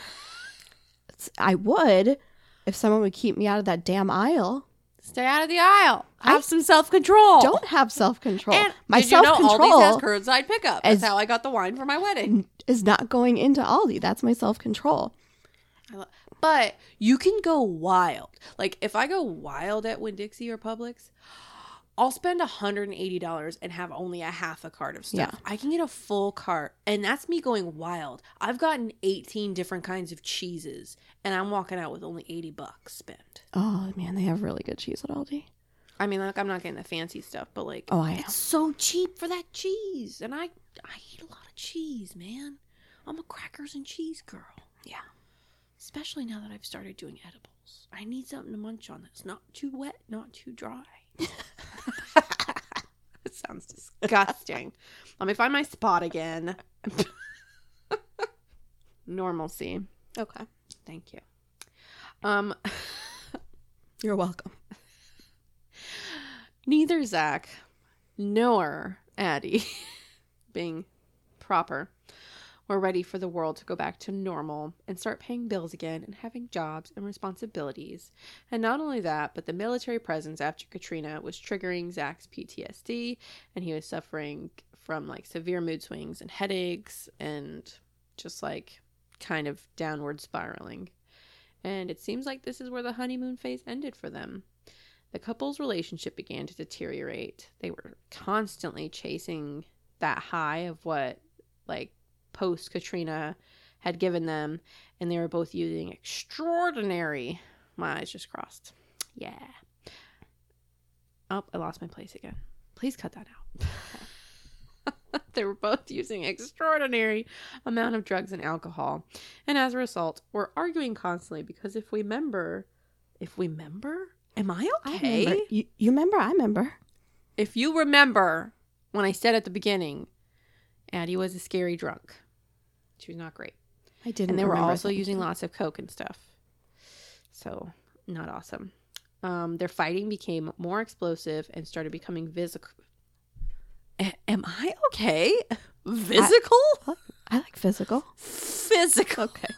It's, I would if someone would keep me out of that damn aisle. Stay out of the aisle. Have I some self-control. Don't have self-control. And My did you know self-control Aldi's has curbside pickup? That's is- how I got the wine for my wedding. is not going into Aldi. That's my self-control. I lo- But you can go wild. Like, if I go wild at Winn-Dixie or Publix, I'll spend one hundred eighty dollars and have only a half a cart of stuff. Yeah. I can get a full cart, and that's me going wild. I've gotten eighteen different kinds of cheeses, and I'm walking out with only eighty bucks spent. Oh, man, they have really good cheese at Aldi. I mean, like, I'm not getting the fancy stuff, but, like, Oh, I am. it's so cheap for that cheese. And I, I eat a lot of cheese, man. I'm a crackers and cheese girl. Yeah. Especially now that I've started doing edibles. I need something to munch on that's not too wet, not too dry. It sounds disgusting. Let me find my spot again. Normalcy. Okay. Thank you. Um, You're welcome. neither Zach nor Addie, being proper, were ready for the world to go back to normal and start paying bills again and having jobs and responsibilities. And not only that, but the military presence after Katrina was triggering Zach's P T S D, and he was suffering from like severe mood swings and headaches and just like kind of downward spiraling. And it seems like this is where the honeymoon phase ended for them. The couple's relationship began to deteriorate. They were constantly chasing that high of what like post Katrina had given them, and they were both using extraordinary, my eyes just crossed. Yeah. Oh, I lost my place again. Please cut that out. They were both using extraordinary amount of drugs and alcohol, and as a result, were arguing constantly because if we remember, if we remember, am I okay? I remember. You, you remember? I remember. If you remember when I said at the beginning, Addie was a scary drunk. She was not great. I didn't. And they were remember also thinking. using lots of coke and stuff. So, not awesome. Um, their fighting became more explosive and started becoming physical. A- am I okay? Physical? I, I like physical. Physical. Okay.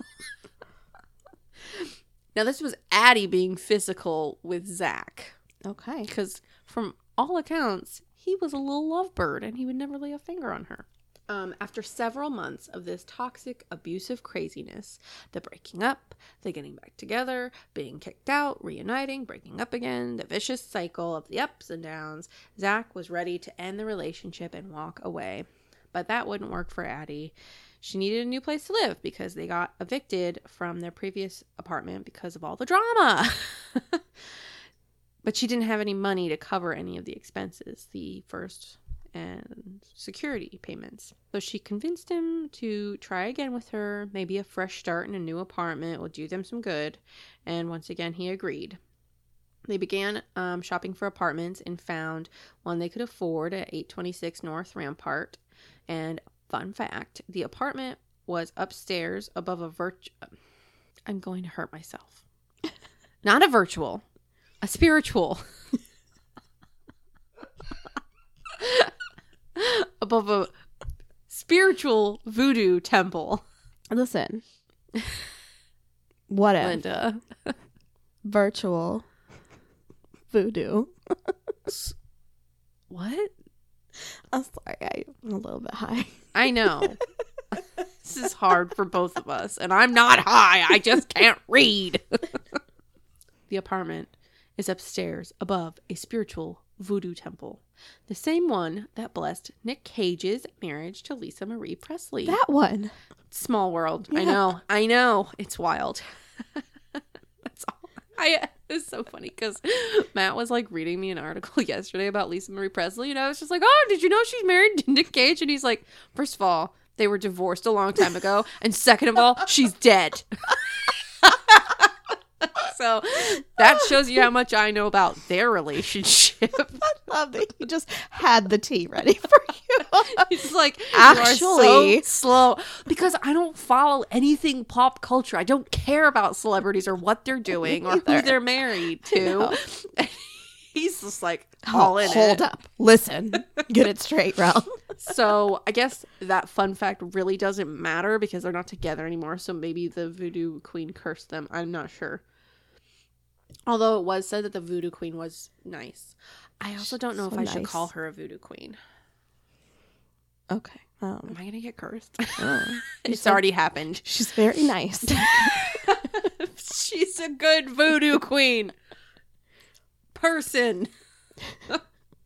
Now, this was Addie being physical with Zach. Okay. Because from all accounts, he was a little lovebird and he would never lay a finger on her. Um, after several months of this toxic, abusive craziness, the breaking up, the getting back together, being kicked out, reuniting, breaking up again, the vicious cycle of the ups and downs, Zach was ready to end the relationship and walk away. But that wouldn't work for Addie. She needed a new place to live because they got evicted from their previous apartment because of all the drama. But she didn't have any money to cover any of the expenses. The first and security payments. So she convinced him to try again with her. Maybe a fresh start in a new apartment will do them some good. And once again, he agreed. They began um, shopping for apartments and found one they could afford at eight twenty-six North Rampart. And fun fact, the apartment was upstairs above a virtu- I'm going to hurt myself. Not a virtual, a spiritual. Above a spiritual voodoo temple. Listen. What if? Linda. Virtual voodoo. What? I'm sorry, I'm a little bit high. I know. This is hard for both of us, and I'm not high. I just can't read. The apartment is upstairs above a spiritual voodoo temple. The same one that blessed Nick Cage's marriage to Lisa Marie Presley. That one. Small world. Yeah. I know. I know. It's wild. That's all. I it's so funny because Matt was like reading me an article yesterday about Lisa Marie Presley, and I was just like, oh, did you know she's married to Nick Cage? And he's like, first of all, they were divorced a long time ago, and second of all, she's dead. So that shows you how much I know about their relationship. I love that you just had the tea ready for you. He's like, actually, you are so slow because I don't follow anything pop culture. I don't care about celebrities or what they're doing or who Either. they're married to. No. He's just like all oh, in hold it. up, listen, get it straight, Rel. So I guess that fun fact really doesn't matter because they're not together anymore. So maybe the voodoo queen cursed them. I'm not sure. Although it was said that the voodoo queen was nice. I also don't know So if I should nice. call her a voodoo queen. Okay. Um, Am I going to get cursed? oh. It's said- already happened. She's very nice. She's a good voodoo queen. Person. Please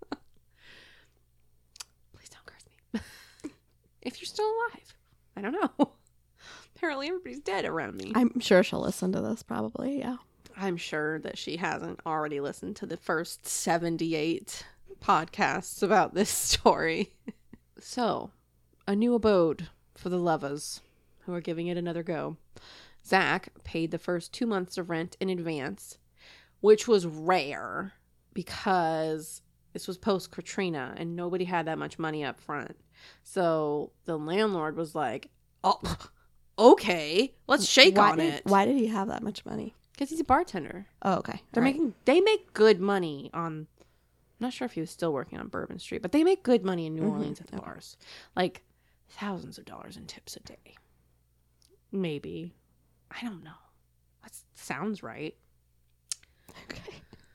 don't curse me. If you're still alive. I don't know. Apparently everybody's dead around me. I'm sure she'll listen to this probably, yeah. I'm sure that she hasn't already listened to the first seventy-eight podcasts about this story. So, a new abode for the lovers who are giving it another go. Zach paid the first two months of rent in advance, which was rare because this was post-Katrina and nobody had that much money up front. So, the landlord was like, oh, okay, let's shake why on did, it. Why did he have that much money? Because he's a bartender. Oh, okay. They're All right. making they make good money on I'm not sure if he was still working on Bourbon Street, but they make good money in New Mhm. Orleans at the Okay. bars. Like thousands of dollars in tips a day. Maybe. I don't know. That sounds right. Okay.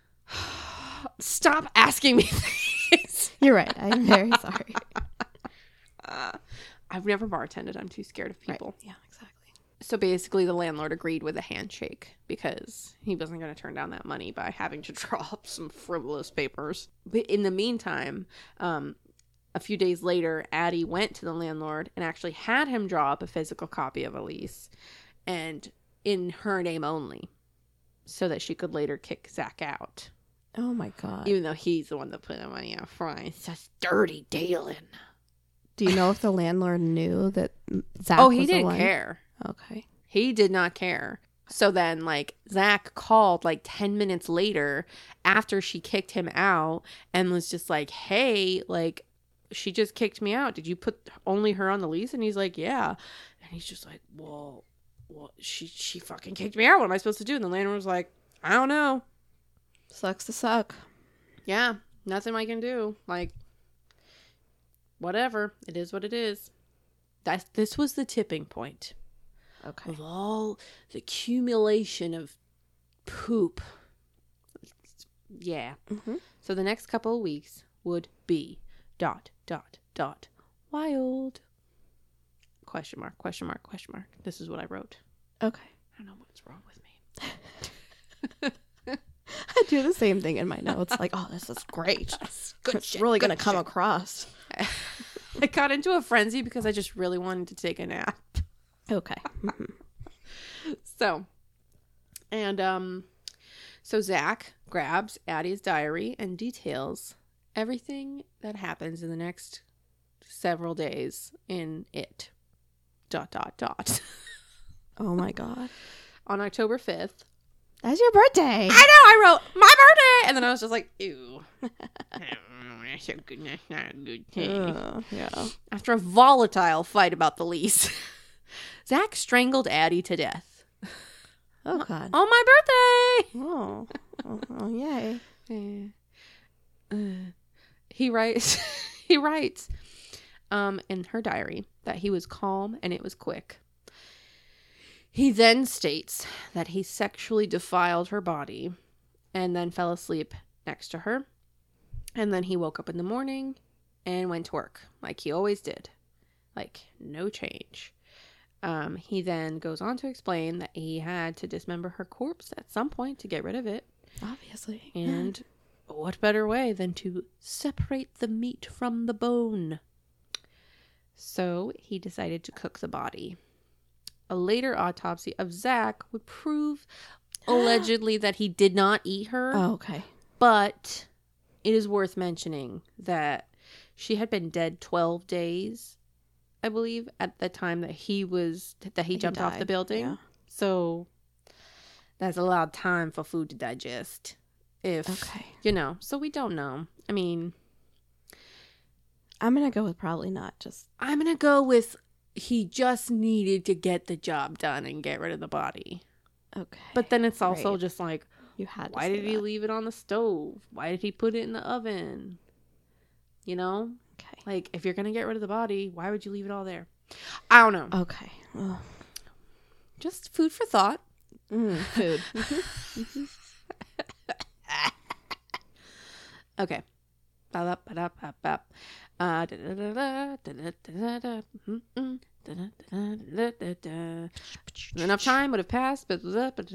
Stop asking me things. You're right. I'm very sorry. Uh, I've never bartended. I'm too scared of people. Right. Yeah, exactly. So basically, the landlord agreed with a handshake because he wasn't going to turn down that money by having to draw up some frivolous papers. But in the meantime, um, a few days later, Addie went to the landlord and actually had him draw up a physical copy of a lease and in her name only so that she could later kick Zach out. Oh my God. Even though he's the one that put the money up front. It's just dirty dealing. Do you know if the landlord knew that Zach Oh, he was the didn't one? care. Okay. He did not care. So then, like, Zach called like ten minutes later after she kicked him out and was just like, hey, like, she just kicked me out. Did you put only her on the lease? And he's like, yeah. And he's just like, well, well she, she fucking kicked me out. What am I supposed to do? And the landlord was like, I don't know. Sucks to suck. Yeah, nothing I can do. Like, whatever. It is what it is. That, this was the tipping point. Okay. Of all the accumulation of poop. Yeah. Mm-hmm. So the next couple of weeks would be dot, dot, dot, wild. Question mark, question mark, question mark. This is what I wrote. Okay. I don't know what's wrong with me. I do the same thing in my notes. Like, oh, this is great. Good It's shit, really good going to come shit. across. I got into a frenzy because I just really wanted to take a nap. Okay. Mhm. So, and um, so Zach grabs Addie's diary and details everything that happens in the next several days in it. Dot, dot, dot. Oh my God. On October fifth. That's your birthday. I know, I wrote, my birthday! And then I was just like, ew. That's a good, that's not a good thing. Uh, yeah. After a volatile fight about the lease, Zach strangled Addie to death. Oh God. On my birthday! Oh. Oh, oh yay. Uh, he writes, he writes um, in her diary that he was calm and it was quick. He then states that he sexually defiled her body and then fell asleep next to her. And then he woke up in the morning and went to work like he always did. Like, no change. Um, he then goes on to explain that he had to dismember her corpse at some point to get rid of it. Obviously. And what better way than to separate the meat from the bone? So he decided to cook the body. A later autopsy of Zach would prove allegedly that he did not eat her. Oh, okay. But it is worth mentioning that she had been dead twelve days, I believe, at the time that he was that he, He jumped off died, the building. yeah. So that's a lot of time for food to digest. If Okay. you know, so we don't know. I mean, I'm going to go with probably not. Just. I'm gonna go with he just needed to get the job done and get rid of the body. Okay. But then it's also Right. just like, You had to why say did he that. leave it on the stove? Why did he put it in the oven? You know? Okay. Like, if you're going to get rid of the body, why would you leave it all there? I don't know. Okay. Ugh. Just food for thought. Mm, food. Mhm. Okay. Ba-da-ba-da-ba-ba. Uh, da-da-da-da, da-da-da-da, mm-mm, da-da-da-da-da-da. Enough time would have passed. But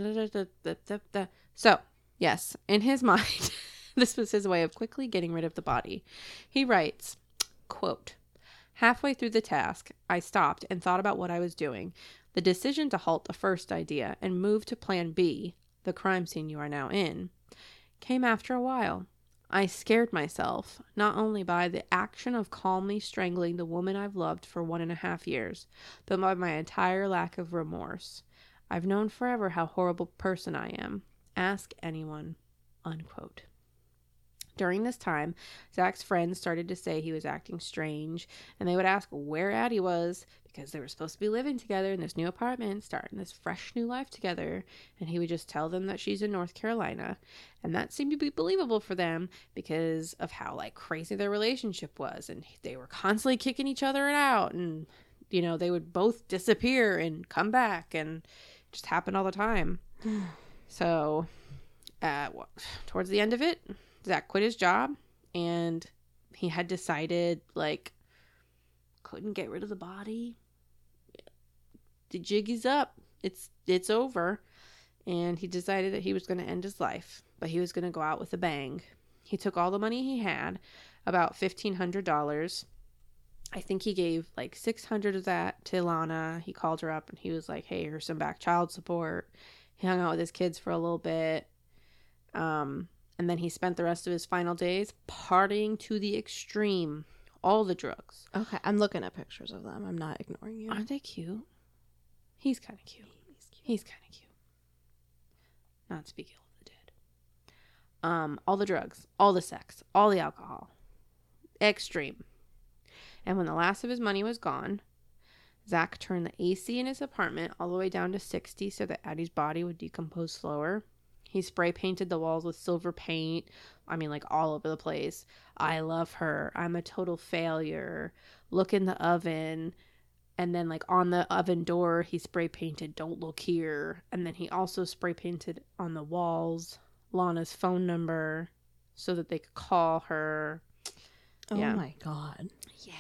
so, yes, in his mind, this was his way of quickly getting rid of the body. He writes, quote, halfway through the task, I stopped and thought about what I was doing. The decision to halt the first idea and move to plan B, the crime scene you are now in, came after a while. I scared myself, not only by the action of calmly strangling the woman I've loved for one and a half years, but by my entire lack of remorse. I've known forever how horrible a person I am. Ask anyone. Unquote. During this time, Zach's friends started to say he was acting strange, and they would ask where Addie was, because they were supposed to be living together in this new apartment, starting this fresh new life together, and he would just tell them that she's in North Carolina, and that seemed to be believable for them because of how, like, crazy their relationship was, and they were constantly kicking each other out, and, you know, they would both disappear and come back, and it just happened all the time. So, uh, towards the end of it, Zach quit his job, and he had decided, like, couldn't get rid of the body. The jig is up. It's it's over. And he decided that he was going to end his life, but he was going to go out with a bang. He took all the money he had, about fifteen hundred dollars. I think he gave like six hundred dollars of that to Lana. He called her up, and he was like, hey, here's some back child support. He hung out with his kids for a little bit. Um... And then he spent the rest of his final days partying to the extreme. All the drugs. Okay, I'm looking at pictures of them. I'm not ignoring you. Aren't they cute? He's kind of cute. He's cute. He's kind of cute. Not to speak ill of the dead. Um, all the drugs, all the sex, all the alcohol. Extreme. And when the last of his money was gone, Zach turned the A C in his apartment all the way down to sixty so that Addie's body would decompose slower. He spray painted the walls with silver paint. I mean, like, all over the place. I love her. I'm a total failure. Look in the oven. And then, like, on the oven door, he spray painted, don't look here. And then he also spray painted on the walls Lana's phone number so that they could call her. Oh Yeah. my God. Yeah.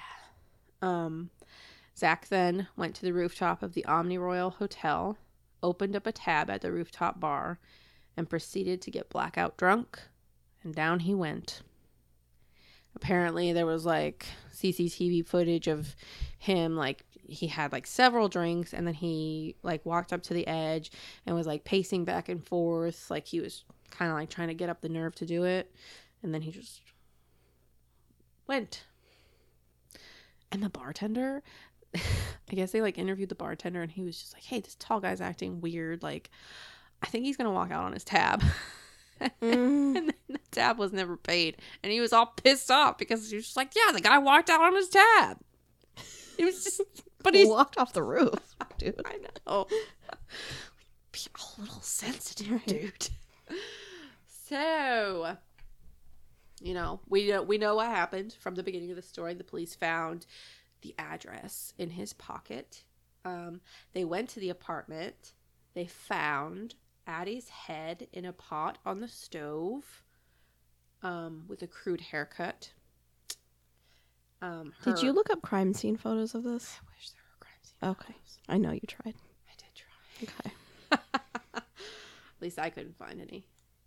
Um, Zach then went to the rooftop of the Omni Royal Hotel, opened up a tab at the rooftop bar, and proceeded to get blackout drunk, and down he went. Apparently there was like C C T V footage of him, like he had like several drinks, and then he like walked up to the edge and was like pacing back and forth, like he was kind of like trying to get up the nerve to do it, and then he just went. And the bartender, I guess they like interviewed the bartender and he was just like, hey, this tall guy's acting weird. Like, I think he's going to walk out on his tab. Mm. And then the tab was never paid. And he was all pissed off because he was just like, yeah, the guy walked out on his tab. He was just, but he walked off the roof, dude. I know. Be a little sensitive, dude. So, you know, we know, we know what happened from the beginning of the story. The police found the address in his pocket. Um, they went to the apartment. They found Addie's head in a pot on the stove, um, with a crude haircut. Um, her... Did you look up crime scene photos of this? I wish there were crime scene Okay. photos. I know you tried. I did try. Okay. At least I couldn't find any.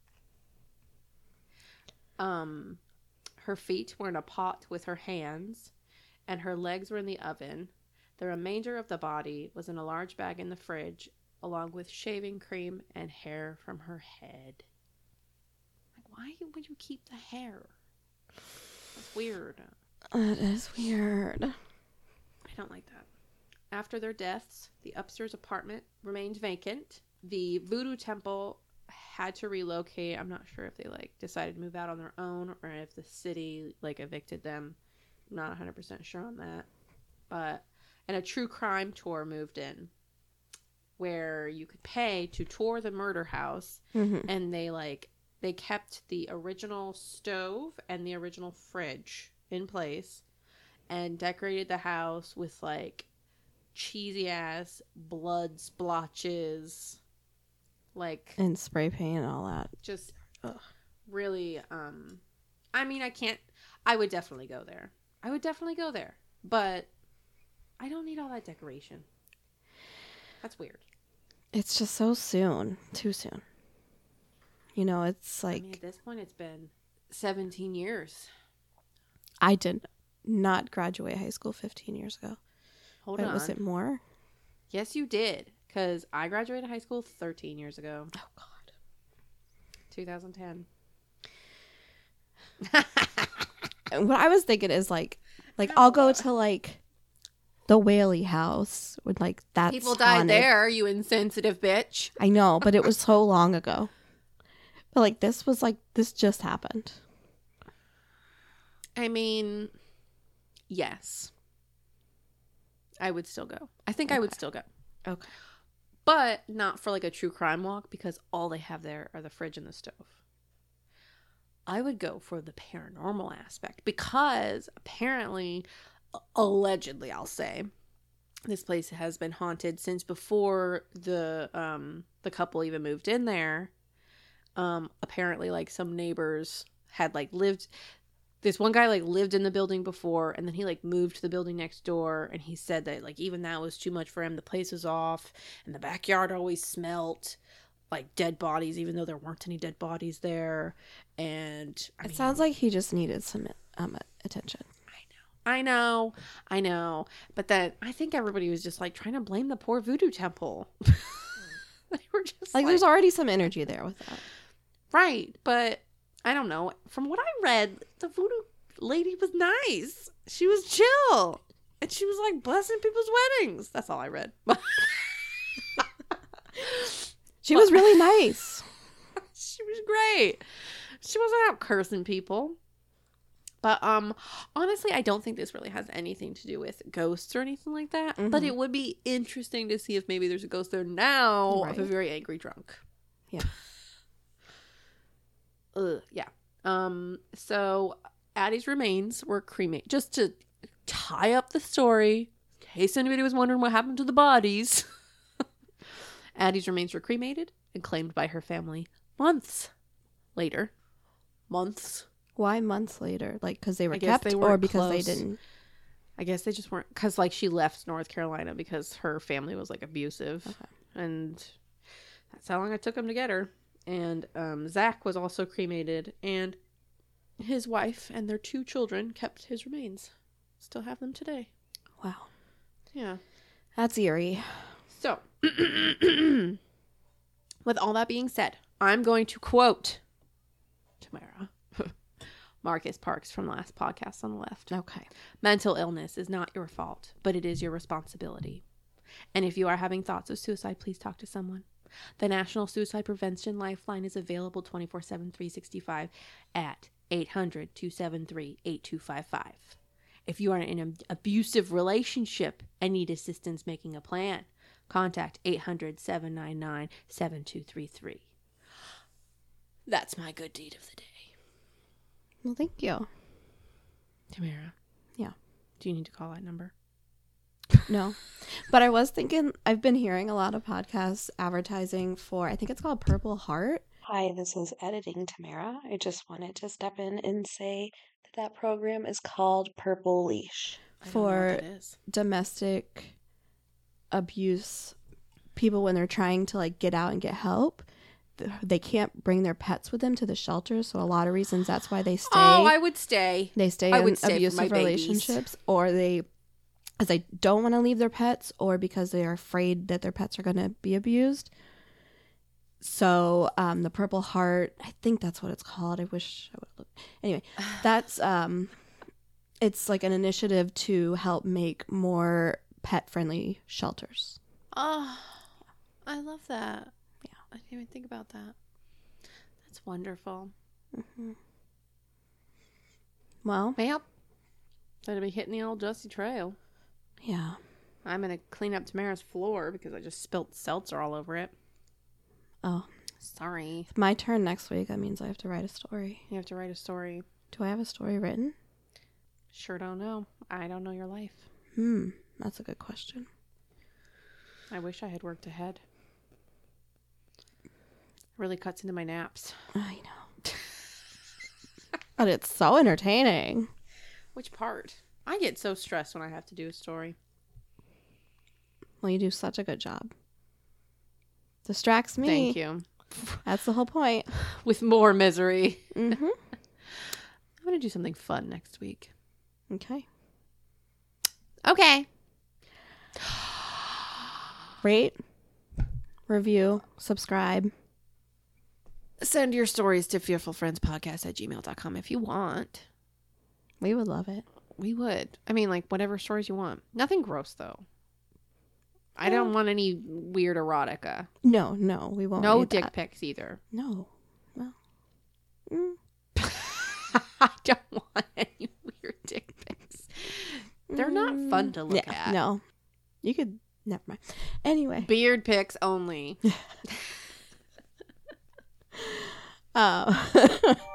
Um, her feet were in a pot with her hands, and her legs were in the oven. The remainder of the body was in a large bag in the fridge, along with shaving cream and hair from her head. Like, why would you keep the hair? That's weird. That is weird. I don't like that. After their deaths, the upstairs apartment remained vacant. The voodoo temple had to relocate. I'm not sure if they like decided to move out on their own or if the city like evicted them. I'm not one hundred percent sure on that. But and a true crime tour moved in where you could pay to tour the murder house, Mm-hmm. and they like they kept the original stove and the original fridge in place and decorated the house with like cheesy ass blood splotches, like, And spray paint and all that. just Ugh. really um I mean, I can't I would definitely go there. I would definitely go there. But I don't need all that decoration. That's weird. It's just so soon. Too soon. You know, it's like... I mean, at this point, it's been seventeen years. I did not graduate high school fifteen years ago. Hold Wait, on. was it more? Yes, you did. Because I graduated high school thirteen years ago. Oh, God. twenty ten. And what I was thinking is like, like I'll go to like the Whaley house with like that. People died haunted. there, you insensitive bitch. I know, but it was so long ago. But like this was like, this just happened. I mean, yes. I would still go. I think I would Okay. still go. Okay. But not for like a true crime walk because all they have there are the fridge and the stove. I would go for the paranormal aspect because apparently, allegedly, I'll say, this place has been haunted since before the um the couple even moved in there. Um, apparently, like some neighbors had like lived. This one guy like lived in the building before, and then he like moved to the building next door, and he said that like even that was too much for him. The place was off, and the backyard always smelt like dead bodies, even though there weren't any dead bodies there. And I It mean, sounds like he just needed some um attention. I know, I know, but then I think everybody was just like trying to blame the poor voodoo temple. They were just Like, like, there's already some energy there with that. right, but I don't know. From what I read, the voodoo lady was nice. She was chill, and she was like blessing people's weddings. That's all I read. She was really nice. She was great. She wasn't out cursing people. But um, honestly, I don't think this really has anything to do with ghosts or anything like that. Mhm. But it would be interesting to see if maybe there's a ghost there now of a Right. very angry drunk. Yeah. Ugh, yeah. Um. So Addie's remains were cremated, just to tie up the story, in case anybody was wondering what happened to the bodies. Addie's remains were cremated and claimed by her family months later. Months. Why months later? Like, because they were I guess kept they or weren't because they close. didn't? I guess they just weren't, because like she left North Carolina because her family was like abusive, Okay. and that's how long it took them to get her. And um, Zach was also cremated, and his wife and their two children kept his remains. Still have them today. Wow. Yeah. That's eerie. So, with all that being said, I'm going to quote Tamara. Marcus Parks from last podcast on the left. Okay. Mental illness is not your fault, but it is your responsibility. And if you are having thoughts of suicide, please talk to someone. The National Suicide Prevention Lifeline is available twenty-four seven, three sixty-five at eight hundred, two seven three, eight two five five. If you are in an abusive relationship and need assistance making a plan, contact eight hundred, seven nine nine, seven two three three. That's my good deed of the day. Well, thank you. Tamara. Yeah. Do you need to call that number? No. But I was thinking, I've been hearing a lot of podcasts advertising for, I think it's called Purple Heart. Hi, this is Editing Tamara. I just wanted to step in and say that that program is called Purple Leash. I don't know what For that is. domestic abuse people when they're trying to like get out and get help. th- They can't bring their pets with them to the shelter, so a lot of reasons that's why they stay. Oh, I would stay. They stay I in would stay for abusive my babies. relationships, or they, as they don't want to leave their pets, or because they are afraid that their pets are going to be abused. So, um, the Purple Heart, I think that's what it's called. I wish I would have looked. Anyway, that's um, it's like an initiative to help make more pet-friendly shelters. Oh, I love that. Yeah. I didn't even think about that. That's wonderful. Mm-hmm. Well, Well, that'll be hitting the old dusty trail. yeah. I'm going to clean up Tamara's floor because I just spilt seltzer all over it. Oh, Sorry. it's my turn next week. That means I have to write a story. You have to write a story. Do I have a story written? Sure don't know. I don't know your life. Hmm, that's a good question. I wish I had worked ahead. Really cuts into my naps. I know. But it's so entertaining. Which part? I get so stressed when I have to do a story. Well, you do such a good job. Distracts me. Thank you. That's the whole point. With more misery. Mm-hmm. I'm going to do something fun next week. Okay. Okay. Rate, review, subscribe. Send your stories to fearfulfriendspodcast at gmail dot com if you want. We would love it. We would. I mean, like, whatever stories you want. Nothing gross, though. I don't want any weird erotica. No, no, we won't. No read dick that. pics either. No. Well. Mm. I don't want any weird dick pics. They're not fun to look yeah, at. No. You could. Never mind. Anyway. Beard pics only. Uh,